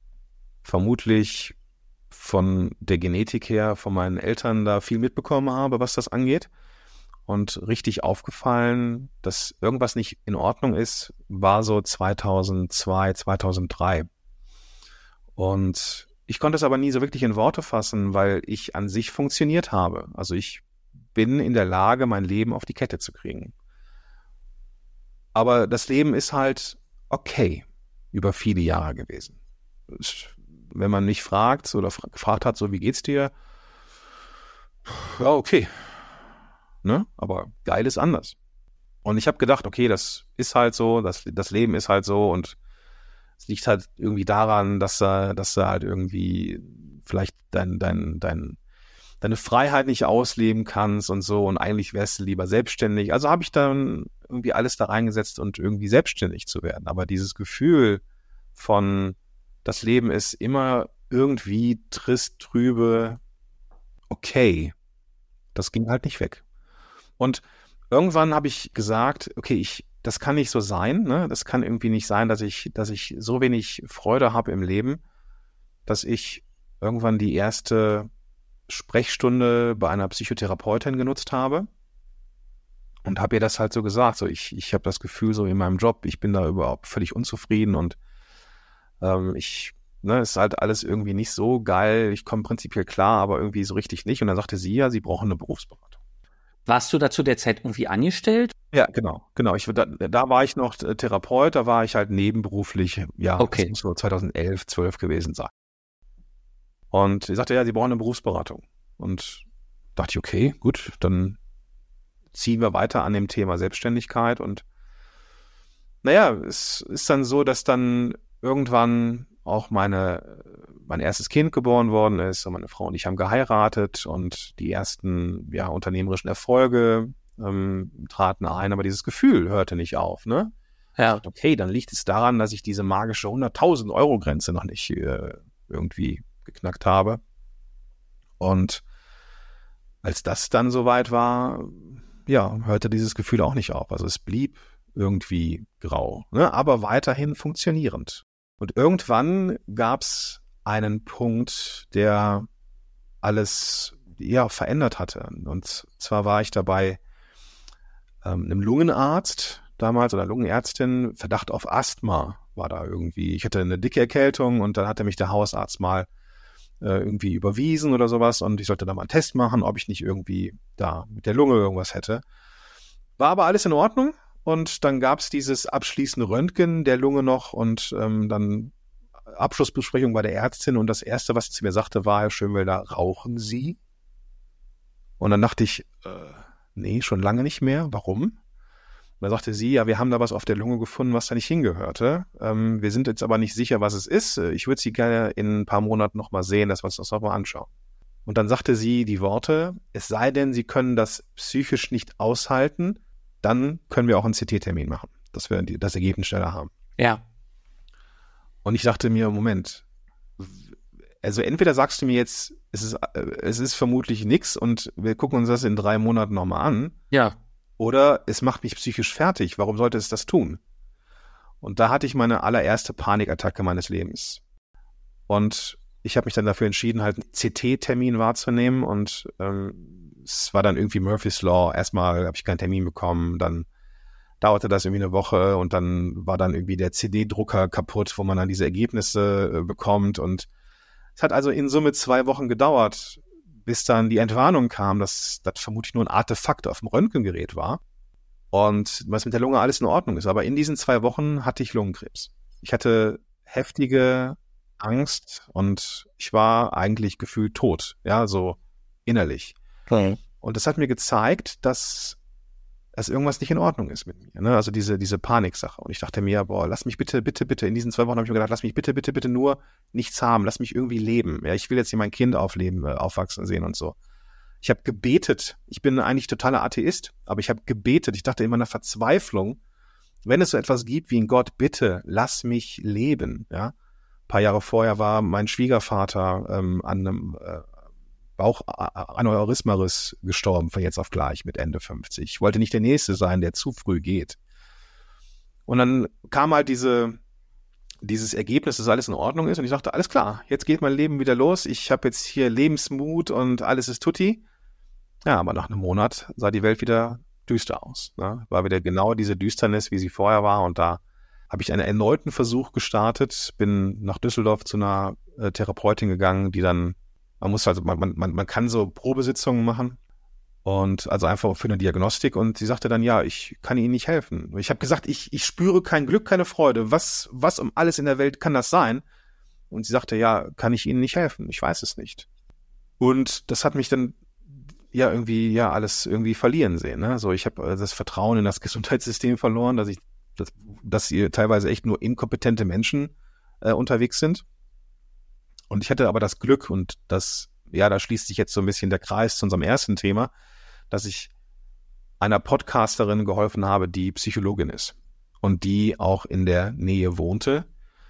vermutlich von der Genetik her, von meinen Eltern da viel mitbekommen habe, was das angeht. Und richtig aufgefallen, dass irgendwas nicht in Ordnung ist, war so zweitausendzwei, zweitausenddrei. Und ich konnte es aber nie so wirklich in Worte fassen, weil ich an sich funktioniert habe. Also ich bin in der Lage, mein Leben auf die Kette zu kriegen. Aber das Leben ist halt okay über viele Jahre gewesen. Wenn man mich fragt oder gefragt hat, so wie geht's dir? Ja, okay. Ne? Aber geil ist anders. Und ich habe gedacht, okay, das ist halt so, das, das Leben ist halt so und es liegt halt irgendwie daran, dass, dass du halt irgendwie vielleicht dein, dein, dein deine Freiheit nicht ausleben kannst und so und eigentlich wärst du lieber selbstständig. Also habe ich dann irgendwie alles da reingesetzt und irgendwie selbstständig zu werden. Aber dieses Gefühl von, das Leben ist immer irgendwie trist, trübe, okay, das ging halt nicht weg. Und irgendwann habe ich gesagt, okay, ich, das kann nicht so sein, ne? Das kann irgendwie nicht sein, dass ich, dass ich so wenig Freude habe im Leben, dass ich irgendwann die erste Sprechstunde bei einer Psychotherapeutin genutzt habe und habe ihr das halt so gesagt, so ich ich habe das Gefühl so in meinem Job, ich bin da überhaupt völlig unzufrieden und ähm, ich, ne, ist halt alles irgendwie nicht so geil, ich komme prinzipiell klar, aber irgendwie so richtig nicht und dann sagte sie, ja, sie brauchen eine Berufsberatung. Warst du da zu der Zeit irgendwie angestellt? Ja, genau, genau, ich, da, da war ich noch Therapeut, da war ich halt nebenberuflich, ja, okay. Das muss so zweitausendelf, zwölf gewesen sein. Und sie sagte, ja, sie brauchen eine Berufsberatung. Und dachte ich, okay, gut, dann ziehen wir weiter an dem Thema Selbstständigkeit. Und naja, es ist dann so, dass dann irgendwann auch meine, mein erstes Kind geboren worden ist und meine Frau und ich haben geheiratet und die ersten ja, unternehmerischen Erfolge ähm, traten ein, aber dieses Gefühl hörte nicht auf, ne? Ja. Okay, dann liegt es daran, dass ich diese magische hunderttausend Euro Grenze noch nicht äh, irgendwie geknackt habe. Und als das dann soweit war, ja, hörte dieses Gefühl auch nicht auf. Also es blieb irgendwie grau, ne? Aber weiterhin funktionierend. Und irgendwann gab es einen Punkt, der alles ja verändert hatte. Und zwar war ich dabei ähm, einem Lungenarzt damals oder Lungenärztin, Verdacht auf Asthma war da irgendwie. Ich hatte eine dicke Erkältung und dann hatte mich der Hausarzt mal äh, irgendwie überwiesen oder sowas und ich sollte da mal einen Test machen, ob ich nicht irgendwie da mit der Lunge irgendwas hätte. War aber alles in Ordnung und dann gab es dieses abschließende Röntgen der Lunge noch und ähm, dann Abschlussbesprechung bei der Ärztin und das Erste, was sie zu mir sagte, war, Herr Schönwelder, rauchen Sie? Und dann dachte ich, äh, nee, schon lange nicht mehr. Warum? Und dann sagte sie, ja, wir haben da was auf der Lunge gefunden, was da nicht hingehörte. Ähm, wir sind jetzt aber nicht sicher, was es ist. Ich würde Sie gerne in ein paar Monaten nochmal sehen, dass wir uns das nochmal anschauen. Und dann sagte sie die Worte, es sei denn, Sie können das psychisch nicht aushalten, dann können wir auch einen C T-Termin machen, dass wir das Ergebnis schneller haben. Ja. Und ich dachte mir, Moment, also entweder sagst du mir jetzt, es ist, es ist vermutlich nix und wir gucken uns das in drei Monaten nochmal an. Ja. Oder es macht mich psychisch fertig. Warum sollte es das tun? Und da hatte ich meine allererste Panikattacke meines Lebens. Und ich habe mich dann dafür entschieden, halt einen C T-Termin wahrzunehmen. Und ähm, es war dann irgendwie Murphy's Law. Erstmal habe ich keinen Termin bekommen, dann dauerte das irgendwie eine Woche und dann war dann irgendwie der C D-Drucker kaputt, wo man dann diese Ergebnisse äh, bekommt. Und es hat also in Summe zwei Wochen gedauert, bis dann die Entwarnung kam, dass das vermutlich nur ein Artefakt auf dem Röntgengerät war und was mit der Lunge alles in Ordnung ist. Aber in diesen zwei Wochen hatte ich Lungenkrebs. Ich hatte heftige Angst und ich war eigentlich gefühlt tot, ja, so innerlich. Okay. Und das hat mir gezeigt, dass dass irgendwas nicht in Ordnung ist mit mir, ne? Also diese diese Paniksache. Und ich dachte mir, boah, lass mich bitte, bitte, bitte, in diesen zwei Wochen habe ich mir gedacht, lass mich bitte, bitte, bitte nur nichts haben, lass mich irgendwie leben. Ja, ich will jetzt hier mein Kind aufleben, äh, aufwachsen sehen und so. Ich habe gebetet. Ich bin eigentlich totaler Atheist, aber ich habe gebetet. Ich dachte in meiner Verzweiflung, wenn es so etwas gibt wie ein Gott, bitte lass mich leben. Ja, ein paar Jahre vorher war mein Schwiegervater ähm, an einem äh, Bauchaneurysma-Riss gestorben, von jetzt auf gleich mit Ende fünfzig. Ich wollte nicht der Nächste sein, der zu früh geht. Und dann kam halt diese, dieses Ergebnis, dass alles in Ordnung ist und ich dachte, alles klar, jetzt geht mein Leben wieder los, ich habe jetzt hier Lebensmut und alles ist tutti. Ja, aber nach einem Monat sah die Welt wieder düster aus. Ne? War wieder genau diese Düsternis, wie sie vorher war und da habe ich einen erneuten Versuch gestartet, bin nach Düsseldorf zu einer äh, Therapeutin gegangen, die dann Man muss also, man, man, man kann so Probesitzungen machen und also einfach für eine Diagnostik und sie sagte dann, ja, ich kann Ihnen nicht helfen. Ich habe gesagt, ich, ich spüre kein Glück, keine Freude. Was, was um alles in der Welt kann das sein? Und sie sagte, ja, kann ich Ihnen nicht helfen? Ich weiß es nicht. Und das hat mich dann ja irgendwie, ja, alles irgendwie verlieren sehen. Ne? So, ich habe das Vertrauen in das Gesundheitssystem verloren, dass ich, dass, dass hier teilweise echt nur inkompetente Menschen äh, unterwegs sind. Und ich hatte aber das Glück und das, ja, da schließt sich jetzt so ein bisschen der Kreis zu unserem ersten Thema, dass ich einer Podcasterin geholfen habe, die Psychologin ist und die auch in der Nähe wohnte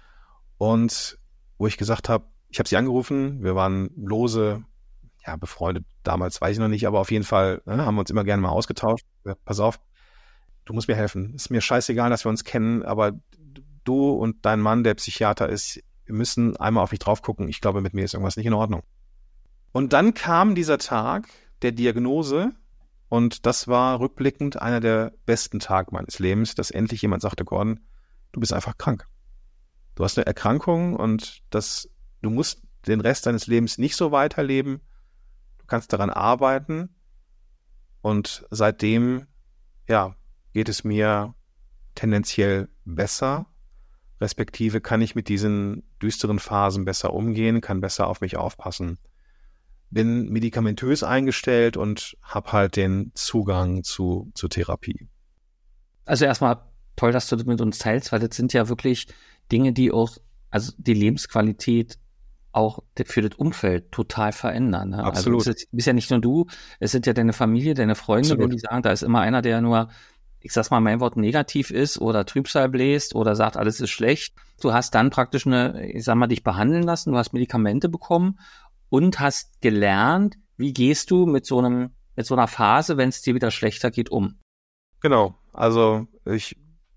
und wo ich gesagt habe, ich habe sie angerufen, wir waren lose, ja, befreundet damals, weiß ich noch nicht, aber auf jeden Fall ne, haben wir uns immer gerne mal ausgetauscht. Ja, pass auf, du musst mir helfen. Ist mir scheißegal, dass wir uns kennen, aber du und dein Mann, der Psychiater ist, wir müssen einmal auf mich drauf gucken. Ich glaube, mit mir ist irgendwas nicht in Ordnung. Und dann kam dieser Tag der Diagnose und das war rückblickend einer der besten Tage meines Lebens, dass endlich jemand sagte, Gordon, du bist einfach krank. Du hast eine Erkrankung und das, du musst den Rest deines Lebens nicht so weiterleben. Du kannst daran arbeiten und seitdem, ja, geht es mir tendenziell besser. Respektive kann ich mit diesen düsteren Phasen besser umgehen, kann besser auf mich aufpassen. Bin medikamentös eingestellt und habe halt den Zugang zu, zu Therapie. Also erstmal toll, dass du das mit uns teilst, weil das sind ja wirklich Dinge, die auch, also die Lebensqualität auch für das Umfeld total verändern. Ne? Absolut. Also es ist, bist ja nicht nur du, es sind ja deine Familie, deine Freunde, Absolut. wenn die sagen, da ist immer einer, der nur ich sag's mal, mein Wort negativ ist oder Trübsal bläst oder sagt, alles ist schlecht. Du hast dann praktisch eine, ich sag mal, dich behandeln lassen, du hast Medikamente bekommen und hast gelernt, wie gehst du mit so einem, mit so einer Phase, wenn es dir wieder schlechter geht, um? Genau. Also ich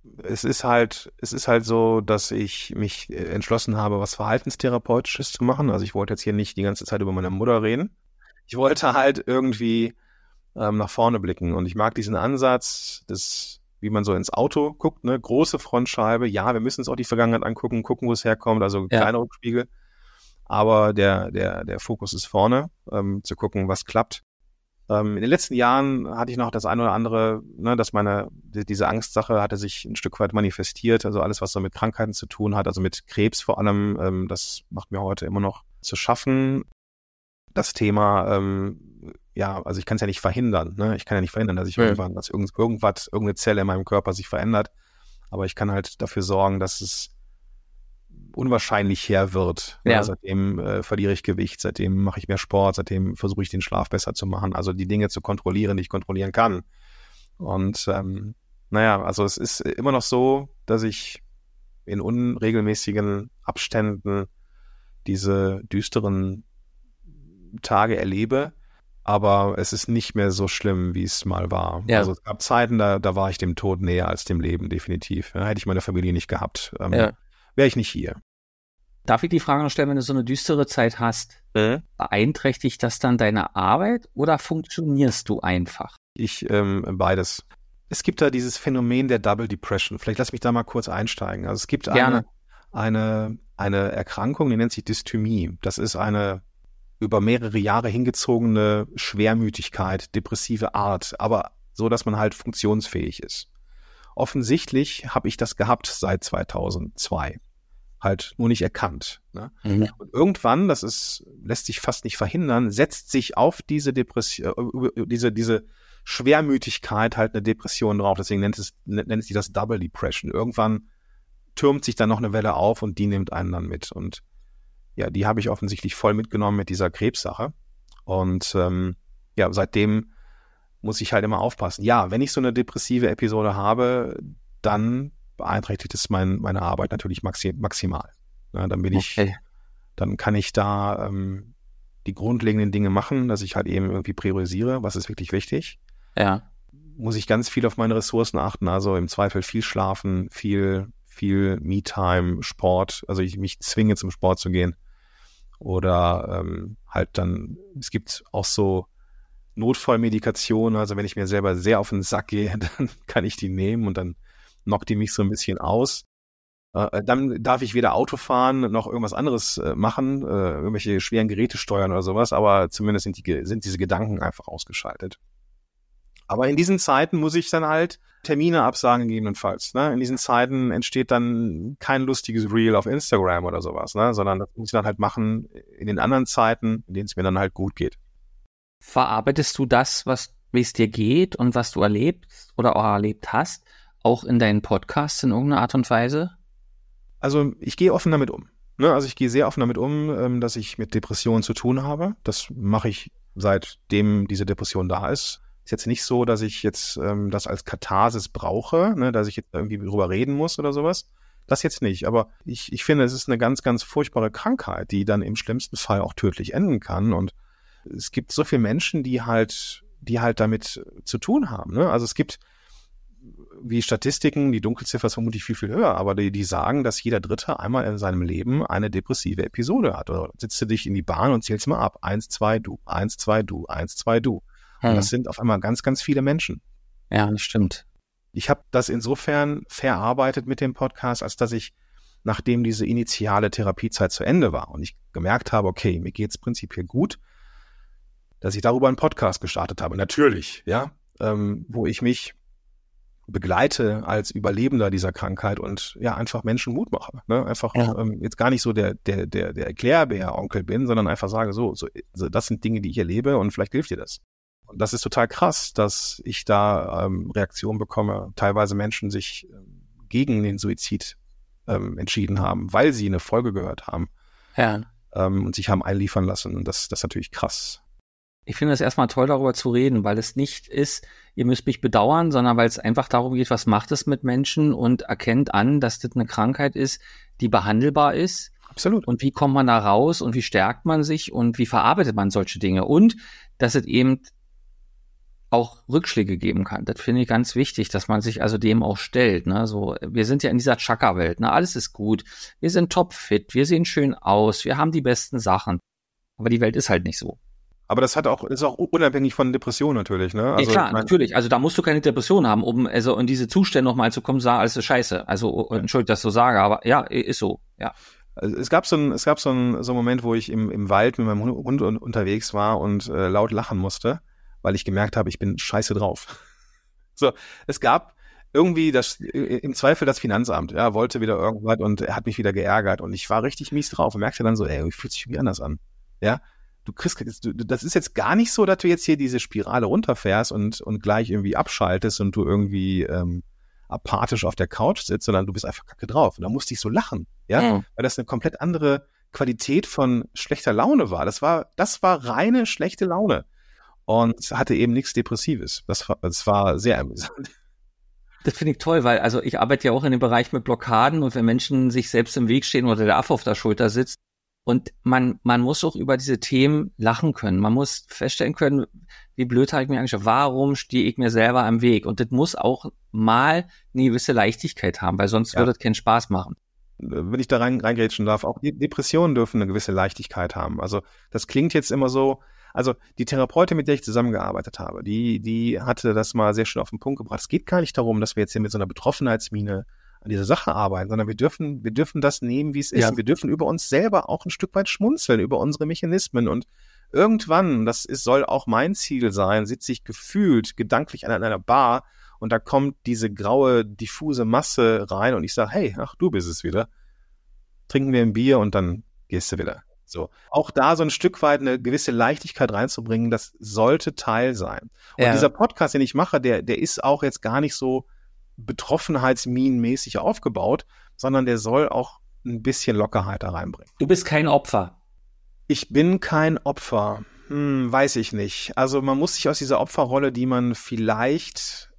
es ist halt, es ist halt so, dass ich mich entschlossen habe, was Verhaltenstherapeutisches zu machen. Also ich wollte jetzt hier nicht die ganze Zeit über meine Mutter reden. Ich wollte halt irgendwie ähm, nach vorne blicken. Und ich mag diesen Ansatz, des, wie man so ins Auto guckt, ne, große Frontscheibe. Ja, wir müssen uns auch die Vergangenheit angucken, gucken, wo es herkommt, also Ja. kleiner Rückspiegel. Aber der, der, der Fokus ist vorne, ähm, zu gucken, was klappt. Ähm, in den letzten Jahren hatte ich noch das eine oder andere, ne, dass meine, die, diese Angstsache hatte sich ein Stück weit manifestiert. Also alles, was so mit Krankheiten zu tun hat, also mit Krebs vor allem, ähm, das macht mir heute immer noch zu schaffen. Das Thema, ähm, ja, also ich kann es ja nicht verhindern, ne? Ich kann ja nicht verhindern, dass ich Ja. irgendwann, dass irgend, irgendwas, irgendeine Zelle in meinem Körper sich verändert. Aber ich kann halt dafür sorgen, dass es unwahrscheinlich her wird. Ja. Ne? Seitdem äh, verliere ich Gewicht, seitdem mache ich mehr Sport, seitdem versuche ich den Schlaf besser zu machen, also die Dinge zu kontrollieren, die ich kontrollieren kann. Und ähm, naja, also es ist immer noch so, dass ich in unregelmäßigen Abständen diese düsteren Tage erlebe, aber es ist nicht mehr so schlimm, wie es mal war. Ja. Also es gab Zeiten, da, da war ich dem Tod näher als dem Leben, definitiv. Ja, hätte ich meine Familie nicht gehabt, ähm, Ja. wäre ich nicht hier. Darf ich die Frage noch stellen, wenn du so eine düstere Zeit hast, Mhm. beeinträchtigt das dann deine Arbeit oder funktionierst du einfach? Ich, ähm, beides. Es gibt da dieses Phänomen der Double Depression. Vielleicht lass mich da mal kurz einsteigen. Also es gibt Gerne. eine, eine, eine Erkrankung, die nennt sich Dysthymie. Das ist eine über mehrere Jahre hingezogene Schwermütigkeit, depressive Art, aber so, dass man halt funktionsfähig ist. Offensichtlich habe ich das gehabt seit zweitausendzwei. Halt nur nicht erkannt. Ne? Mhm. Und irgendwann, das ist, lässt sich fast nicht verhindern, setzt sich auf diese Depression, diese, diese Schwermütigkeit halt eine Depression drauf. Deswegen nennt es, nennt sich das Double Depression. Irgendwann türmt sich dann noch eine Welle auf und die nimmt einen dann mit. Und ja, die habe ich offensichtlich voll mitgenommen mit dieser Krebssache. Und ähm, ja, seitdem muss ich halt immer aufpassen. Ja, wenn ich so eine depressive Episode habe, dann beeinträchtigt es mein, meine Arbeit natürlich maxi- maximal. Ja, dann bin ich, Okay. dann kann ich da ähm, die grundlegenden Dinge machen, dass ich halt eben irgendwie priorisiere, was ist wirklich wichtig. Ja. Muss ich ganz viel auf meine Ressourcen achten, also im Zweifel viel schlafen, viel, viel Me-Time, Sport, also ich mich zwinge zum Sport zu gehen. Oder ähm, halt dann, es gibt auch so Notfallmedikation, also wenn ich mir selber sehr auf den Sack gehe, dann kann ich die nehmen und dann knockt die mich so ein bisschen aus. Äh, dann darf ich weder Auto fahren noch irgendwas anderes äh, machen, äh, irgendwelche schweren Geräte steuern oder sowas, aber zumindest sind die sind diese Gedanken einfach ausgeschaltet. Aber in diesen Zeiten muss ich dann halt Termine absagen gegebenenfalls. Ne? In diesen Zeiten entsteht dann kein lustiges Reel auf Instagram oder sowas, ne? Sondern das muss ich dann halt machen in den anderen Zeiten, in denen es mir dann halt gut geht. Verarbeitest du das, was, wie es dir geht und was du erlebst oder auch erlebt hast, auch in deinen Podcasts in irgendeiner Art und Weise? Also ich gehe offen damit um. Ne? Also ich gehe sehr offen damit um, dass ich mit Depressionen zu tun habe. Das mache ich seitdem diese Depression da ist. Ist jetzt nicht so, dass ich jetzt ähm, das als Katharsis brauche, ne? Dass ich jetzt irgendwie drüber reden muss oder sowas. Das jetzt nicht. Aber ich, ich finde, es ist eine ganz, ganz furchtbare Krankheit, die dann im schlimmsten Fall auch tödlich enden kann. Und es gibt so viele Menschen, die halt, die halt damit zu tun haben. Ne? Also es gibt wie Statistiken, die Dunkelziffer ist vermutlich viel, viel höher, aber die, die sagen, dass jeder Dritte einmal in seinem Leben eine depressive Episode hat. Oder sitzt du dich in die Bahn und zählst mal ab. Eins, zwei, du. Eins, zwei, du. Eins, zwei, du. Und Hm. das sind auf einmal ganz, ganz viele Menschen. Ja, das stimmt. Ich habe das insofern verarbeitet mit dem Podcast, als dass ich, nachdem diese initiale Therapiezeit zu Ende war und ich gemerkt habe, okay, mir geht's prinzipiell gut, dass ich darüber einen Podcast gestartet habe. Natürlich, ja, ähm, wo ich mich begleite als Überlebender dieser Krankheit und ja, einfach Menschen Mut mache. Ne? Einfach Ja. ähm, jetzt gar nicht so der, der, der, der Erklärbär-Onkel bin, sondern einfach sage, so, so, so, das sind Dinge, die ich erlebe und vielleicht hilft dir das. Und das ist total krass, dass ich da ähm, Reaktionen bekomme, teilweise Menschen sich ähm, gegen den Suizid ähm, entschieden haben, weil sie eine Folge gehört haben Ja. ähm, und sich haben einliefern lassen. Und das, das ist natürlich krass. Ich finde es erstmal toll, darüber zu reden, weil es nicht ist, ihr müsst mich bedauern, sondern weil es einfach darum geht, was macht es mit Menschen und erkennt an, dass das eine Krankheit ist, die behandelbar ist. Absolut. Und wie kommt man da raus und wie stärkt man sich und wie verarbeitet man solche Dinge? Und dass es eben auch Rückschläge geben kann. Das finde ich ganz wichtig, dass man sich also dem auch stellt. Ne? So, wir sind ja in dieser Chaka-Welt. Ne? Alles ist gut. Wir sind topfit. Wir sehen schön aus. Wir haben die besten Sachen. Aber die Welt ist halt nicht so. Aber das hat auch, ist auch unabhängig von Depression natürlich, ne? Also, ja, klar, ich mein, natürlich. Also da musst du keine Depression haben, um also in diese Zustände nochmal zu kommen, sagen, alles ist scheiße. Also, entschuldigt, dass ich so sage, aber ja, ist so, ja. Also es gab so ein, es gab so ein, so einen Moment, wo ich im, im Wald mit meinem Hund unterwegs war und äh, laut lachen musste, weil ich gemerkt habe, ich bin scheiße drauf. So, es gab irgendwie das, im Zweifel das Finanzamt, ja, wollte wieder irgendwas und er hat mich wieder geärgert und ich war richtig mies drauf und merkte dann so, ey, fühlt sich irgendwie anders an, ja. Du kriegst, du, das ist jetzt gar nicht so, dass du jetzt hier diese Spirale runterfährst und, und gleich irgendwie abschaltest und du irgendwie ähm, apathisch auf der Couch sitzt, sondern du bist einfach kacke drauf. Und da musste ich so lachen, ja, mhm. weil das eine komplett andere Qualität von schlechter Laune war. Das war, das war reine schlechte Laune und hatte eben nichts Depressives. Das war, das war sehr amüsant. Das finde ich toll, weil also ich arbeite ja auch in dem Bereich mit Blockaden und wenn Menschen sich selbst im Weg stehen oder der Affe auf der Schulter sitzt, und man man muss auch über diese Themen lachen können. Man muss feststellen können, wie blöd habe ich mir angeschaut. Warum stehe ich mir selber am Weg? Und das muss auch mal eine gewisse Leichtigkeit haben, weil sonst ja. würde es keinen Spaß machen. Wenn ich da rein, reingrätschen darf, auch die Depressionen dürfen eine gewisse Leichtigkeit haben. Also das klingt jetzt immer so, also die Therapeutin, mit der ich zusammengearbeitet habe, die die hatte das mal sehr schön auf den Punkt gebracht. Es geht gar nicht darum, dass wir jetzt hier mit so einer Betroffenheitsmine an dieser Sache arbeiten, sondern wir dürfen, wir dürfen das nehmen, wie es ist. Ja. Wir dürfen über uns selber auch ein Stück weit schmunzeln, über unsere Mechanismen. Und irgendwann, das ist, soll auch mein Ziel sein, sitze ich gefühlt gedanklich an einer Bar und da kommt diese graue, diffuse Masse rein und ich sage, hey, ach, du bist es wieder. Trinken wir ein Bier und dann gehst du wieder. So. Auch da so ein Stück weit eine gewisse Leichtigkeit reinzubringen, das sollte Teil sein. Und ja. dieser Podcast, den ich mache, der, der ist auch jetzt gar nicht so betroffenheitsminenmäßig aufgebaut, sondern der soll auch ein bisschen Lockerheit da reinbringen. Du bist kein Opfer. Ich bin kein Opfer. Hm, weiß ich nicht. Also man muss sich aus dieser Opferrolle, die man vielleicht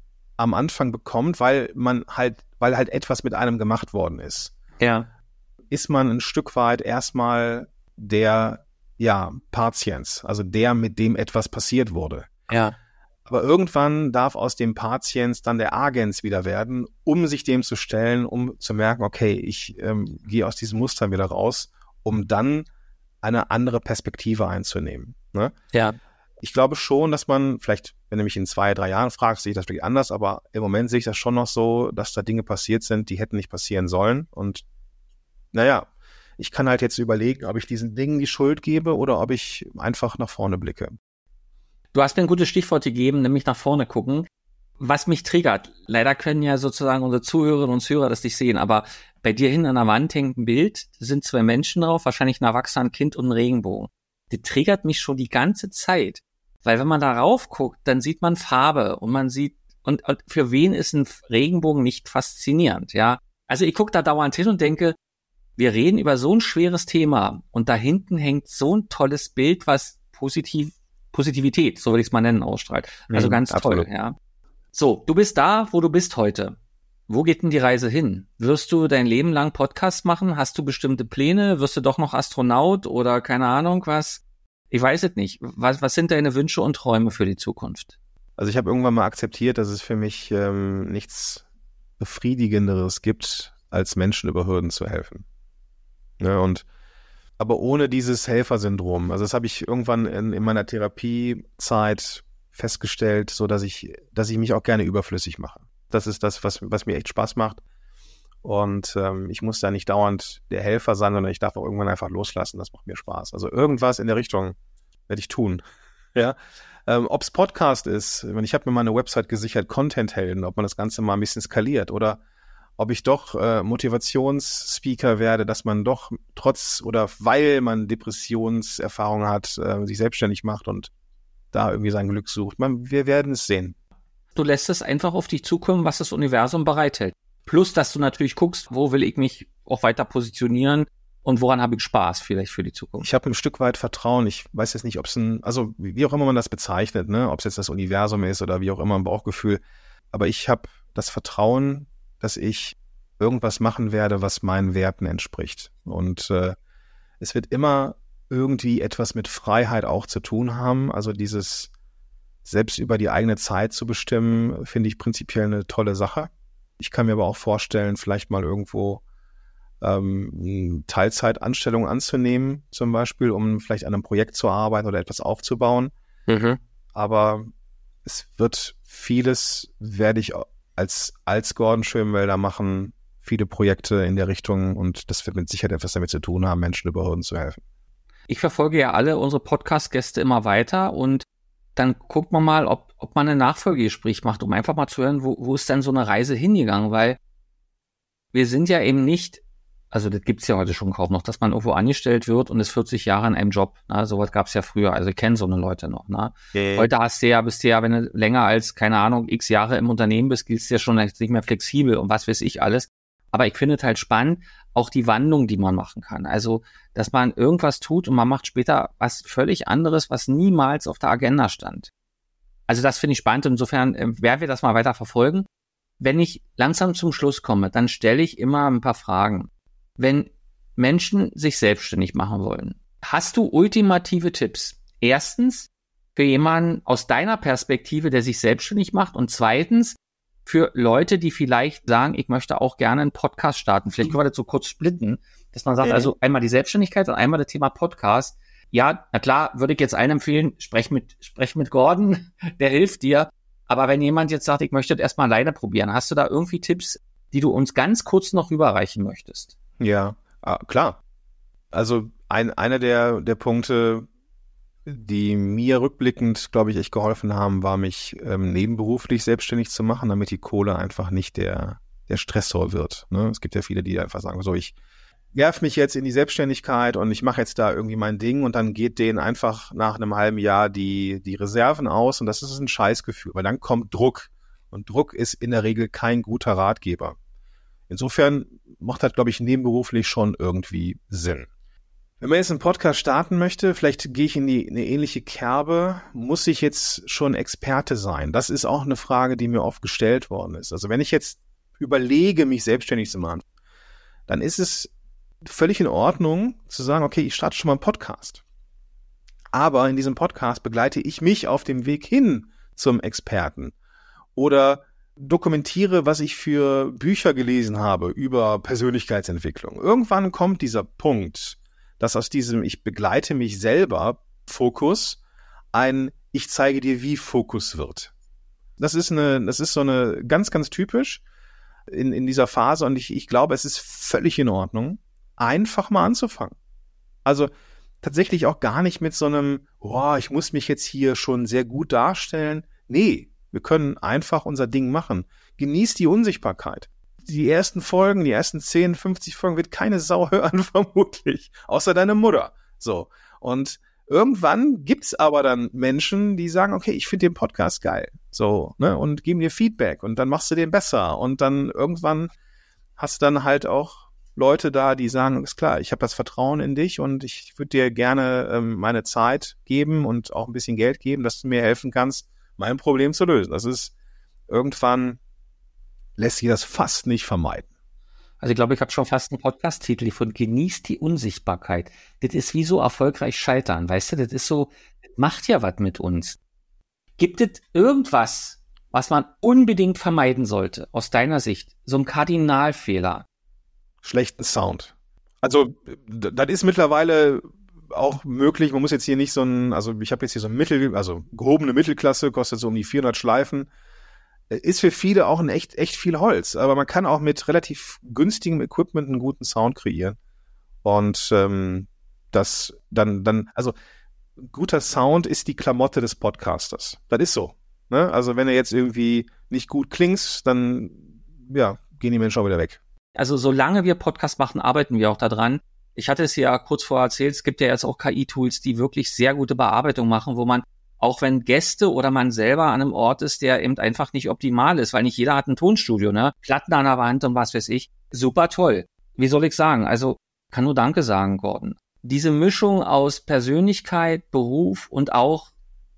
am Anfang bekommt, weil man halt, weil halt etwas mit einem gemacht worden ist. Ja. Ist man ein Stück weit erstmal der, ja, Patiens, also der, mit dem etwas passiert wurde. Ja. Aber irgendwann darf aus dem Patiens dann der Agens wieder werden, um sich dem zu stellen, um zu merken, okay, ich ähm, gehe aus diesem Muster wieder raus, um dann eine andere Perspektive einzunehmen. Ne? Ja. Ich glaube schon, dass man, vielleicht, wenn du mich in zwei, drei Jahren fragst, sehe ich das vielleicht anders, aber im Moment sehe ich das schon noch so, dass da Dinge passiert sind, die hätten nicht passieren sollen. Und naja, ich kann halt jetzt überlegen, ob ich diesen Dingen die Schuld gebe oder ob ich einfach nach vorne blicke. Du hast mir ein gutes Stichwort gegeben, nämlich nach vorne gucken. Was mich triggert, leider können ja sozusagen unsere Zuhörerinnen und Zuhörer das nicht sehen, aber bei dir hinten an der Wand hängt ein Bild, da sind zwei Menschen drauf, wahrscheinlich ein Erwachsener, ein Kind und ein Regenbogen. Das triggert mich schon die ganze Zeit, weil wenn man darauf guckt, dann sieht man Farbe und man sieht, und, und für wen ist ein Regenbogen nicht faszinierend, ja? Also ich gucke da dauernd hin und denke, wir reden über so ein schweres Thema und da hinten hängt so ein tolles Bild, was positiv Positivität, so würde ich es mal nennen, ausstrahlt. Also mhm, ganz absolut. Toll, ja. So, du bist da, wo du bist heute. Wo geht denn die Reise hin? Wirst du dein Leben lang Podcast machen? Hast du bestimmte Pläne? Wirst du doch noch Astronaut oder keine Ahnung was? Ich weiß es nicht. Was, was sind deine Wünsche und Träume für die Zukunft? Also ich habe irgendwann mal akzeptiert, dass es für mich ähm, nichts Befriedigenderes gibt, als Menschen über Hürden zu helfen. Ja, und aber ohne dieses Helfersyndrom. Also das habe ich irgendwann in, in meiner Therapiezeit festgestellt, so dass ich, dass ich mich auch gerne überflüssig mache. Das ist das, was, was mir echt Spaß macht. Und ähm, ich muss da nicht dauernd der Helfer sein, sondern ich darf auch irgendwann einfach loslassen. Das macht mir Spaß. Also irgendwas in der Richtung werde ich tun. Ja, ähm, ob es Podcast ist, ich habe mir mal eine Website gesichert, Content-Helden, ob man das Ganze mal ein bisschen skaliert oder ob ich doch äh, Motivationsspeaker werde, dass man doch trotz oder weil man Depressionserfahrung hat, äh, sich selbstständig macht und da irgendwie sein Glück sucht. Man, wir werden es sehen. Du lässt es einfach auf dich zukommen, was das Universum bereithält. Plus, dass du natürlich guckst, wo will ich mich auch weiter positionieren und woran habe ich Spaß vielleicht für die Zukunft. Ich habe ein Stück weit Vertrauen. Ich weiß jetzt nicht, ob es ein, also wie auch immer man das bezeichnet, ne, ob es jetzt das Universum ist oder wie auch immer ein Bauchgefühl. Aber ich habe das Vertrauen, dass ich irgendwas machen werde, was meinen Werten entspricht. Und äh, es wird immer irgendwie etwas mit Freiheit auch zu tun haben. Also dieses selbst über die eigene Zeit zu bestimmen, finde ich prinzipiell eine tolle Sache. Ich kann mir aber auch vorstellen, vielleicht mal irgendwo ähm, Teilzeitanstellungen anzunehmen, zum Beispiel, um vielleicht an einem Projekt zu arbeiten oder etwas aufzubauen. Mhm. Aber es wird vieles, werde ich als, als Gordon Schönwelder machen, viele Projekte in der Richtung, und das wird mit Sicherheit etwas damit zu tun haben, Menschen über Hürden zu helfen. Ich verfolge ja alle unsere Podcast-Gäste immer weiter und dann guckt man mal, ob, ob man ein Nachfolgegespräch macht, um einfach mal zu hören, wo, wo ist denn so eine Reise hingegangen, weil wir sind ja eben nicht, also das gibt's ja heute schon kaum noch, dass man irgendwo angestellt wird und ist vierzig Jahre in einem Job. Ne? Sowas gab's ja früher, also ich kenne so eine Leute noch. Ne? Yeah. Heute hast du ja, bist du ja, wenn du länger als, keine Ahnung, x Jahre im Unternehmen bist, giltst du ja schon nicht mehr flexibel und was weiß ich alles. Aber ich finde es halt spannend, auch die Wandlung, die man machen kann. Also, dass man irgendwas tut und man macht später was völlig anderes, was niemals auf der Agenda stand. Also das finde ich spannend. Insofern äh, werden wir das mal weiter verfolgen. Wenn ich langsam zum Schluss komme, dann stelle ich immer ein paar Fragen. Wenn Menschen sich selbstständig machen wollen, hast du ultimative Tipps? Erstens, für jemanden aus deiner Perspektive, der sich selbstständig macht, und zweitens, für Leute, die vielleicht sagen, ich möchte auch gerne einen Podcast starten. Vielleicht können wir das so kurz splitten, dass man sagt, also einmal die Selbstständigkeit und einmal das Thema Podcast. Ja, na klar, würde ich jetzt allen empfehlen, sprech mit, sprech mit Gordon, der hilft dir. Aber wenn jemand jetzt sagt, ich möchte das erstmal alleine probieren, hast du da irgendwie Tipps, die du uns ganz kurz noch rüberreichen möchtest? Ja, ah, klar. Also ein, einer der, der Punkte, die mir rückblickend, glaube ich, echt geholfen haben, war, mich ähm, nebenberuflich selbstständig zu machen, damit die Kohle einfach nicht der, der Stressor wird. Ne? Es gibt ja viele, die einfach sagen, so, ich werf mich jetzt in die Selbstständigkeit und ich mache jetzt da irgendwie mein Ding, und dann geht denen einfach nach einem halben Jahr die, die Reserven aus, und das ist ein Scheißgefühl, weil dann kommt Druck, und Druck ist in der Regel kein guter Ratgeber. Insofern macht das, glaube ich, nebenberuflich schon irgendwie Sinn. Wenn man jetzt einen Podcast starten möchte, vielleicht gehe ich in die, eine ähnliche Kerbe, muss ich jetzt schon Experte sein? Das ist auch eine Frage, die mir oft gestellt worden ist. Also wenn ich jetzt überlege, mich selbstständig zu machen, dann ist es völlig in Ordnung zu sagen, okay, ich starte schon mal einen Podcast. Aber in diesem Podcast begleite ich mich auf dem Weg hin zum Experten oder dokumentiere, was ich für Bücher gelesen habe über Persönlichkeitsentwicklung. Irgendwann kommt dieser Punkt, dass aus diesem ich begleite mich selber Fokus ein ich zeige dir wie Fokus wird. Das ist eine, das ist so eine ganz, ganz typisch in, in dieser Phase, und ich, ich glaube, es ist völlig in Ordnung, einfach mal anzufangen. Also tatsächlich auch gar nicht mit so einem, oh, ich muss mich jetzt hier schon sehr gut darstellen. Nee, wir können einfach unser Ding machen. Genießt die Unsichtbarkeit. Die ersten Folgen, die ersten zehn, fünfzig Folgen wird keine Sau hören, vermutlich. Außer deine Mutter. So. Und irgendwann gibt's aber dann Menschen, die sagen, okay, ich finde den Podcast geil. So, ne, und geben dir Feedback, und dann machst du den besser. Und dann irgendwann hast du dann halt auch Leute da, die sagen, ist klar, ich habe das Vertrauen in dich, und ich würde dir gerne ähm, meine Zeit geben und auch ein bisschen Geld geben, dass du mir helfen kannst, mein Problem zu lösen. Das ist irgendwann, lässt sich das fast nicht vermeiden. Also ich glaube, ich habe schon fast einen Podcast-Titel gefunden. Genießt die Unsichtbarkeit. Das ist wie so erfolgreich scheitern, weißt du? Das ist so, das macht ja was mit uns. Gibt es irgendwas, was man unbedingt vermeiden sollte, aus deiner Sicht? So ein Kardinalfehler? Schlechten Sound. Also das ist mittlerweile auch möglich. Man muss jetzt hier nicht so ein, also ich habe jetzt hier so ein Mittel, also gehobene Mittelklasse, kostet so um die vierhundert Schleifen. Ist für viele auch ein echt, echt viel Holz. Aber man kann auch mit relativ günstigem Equipment einen guten Sound kreieren. Und ähm, das dann, dann, also guter Sound ist die Klamotte des Podcasters. Das ist so. Ne? Also wenn er jetzt irgendwie nicht gut klingt, dann ja, gehen die Menschen auch wieder weg. Also solange wir Podcast machen, arbeiten wir auch daran. Ich hatte es ja kurz vorher erzählt, es gibt ja jetzt auch K I-Tools, die wirklich sehr gute Bearbeitung machen, wo man, auch wenn Gäste oder man selber an einem Ort ist, der eben einfach nicht optimal ist, weil nicht jeder hat ein Tonstudio, ne? Platten an der Wand und was weiß ich. Super toll. Wie soll ich sagen? Also, kann nur Danke sagen, Gordon. Diese Mischung aus Persönlichkeit, Beruf und auch,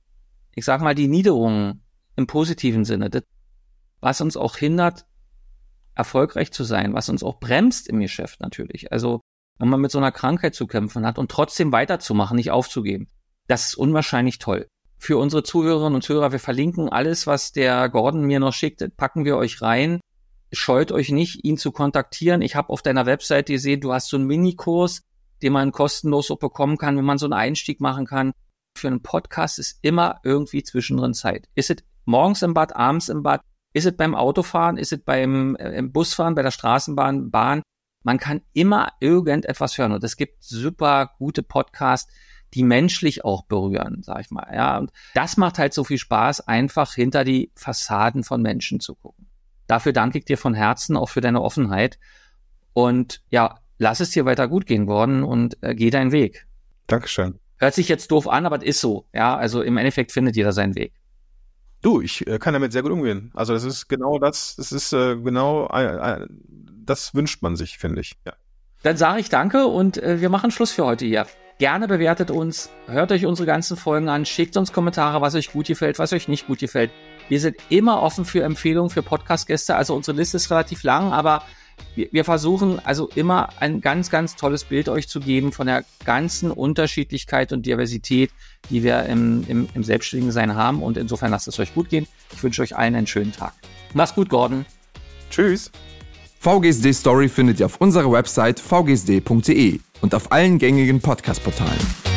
ich sag mal, die Niederungen im positiven Sinne, das, was uns auch hindert, erfolgreich zu sein, was uns auch bremst im Geschäft natürlich. Also, wenn man mit so einer Krankheit zu kämpfen hat und trotzdem weiterzumachen, nicht aufzugeben, das ist unwahrscheinlich toll. für unsere Zuhörerinnen und Zuhörer, wir verlinken alles, was der Gordon mir noch schickt, packen wir euch rein. Scheut euch nicht, ihn zu kontaktieren. Ich habe auf deiner Webseite gesehen, du hast so einen Minikurs, den man kostenlos auch bekommen kann, wenn man so einen Einstieg machen kann. Für einen Podcast ist immer irgendwie zwischendrin Zeit. Ist es morgens im Bad, abends im Bad, ist es beim Autofahren, ist es beim äh, im Busfahren, bei der Straßenbahn, Bahn. Man kann immer irgendetwas hören und es gibt super gute Podcasts, die menschlich auch berühren, sag ich mal. Ja, und das macht halt so viel Spaß, einfach hinter die Fassaden von Menschen zu gucken. Dafür danke ich dir von Herzen, auch für deine Offenheit. Und ja, lass es dir weiter gut gehen, Gordon, und äh, geh deinen Weg. Dankeschön. Hört sich jetzt doof an, aber es ist so. Ja, also im Endeffekt findet jeder seinen Weg. Du, ich äh, kann damit sehr gut umgehen. Also das ist genau das, das ist äh, genau, äh, äh, das wünscht man sich, finde ich. Ja. Dann sage ich danke und äh, wir machen Schluss für heute hier. Gerne bewertet uns, hört euch unsere ganzen Folgen an, schickt uns Kommentare, was euch gut gefällt, was euch nicht gut gefällt. Wir sind immer offen für Empfehlungen für Podcast-Gäste, also unsere Liste ist relativ lang, aber wir, wir versuchen also immer ein ganz, ganz tolles Bild euch zu geben von der ganzen Unterschiedlichkeit und Diversität, die wir im, im, im selbstständigen Sein haben, und insofern lasst es euch gut gehen. Ich wünsche euch allen einen schönen Tag. Mach's gut, Gordon. Tschüss. V G S D Story findet ihr auf unserer Website v g s d punkt d e und auf allen gängigen Podcast-Portalen.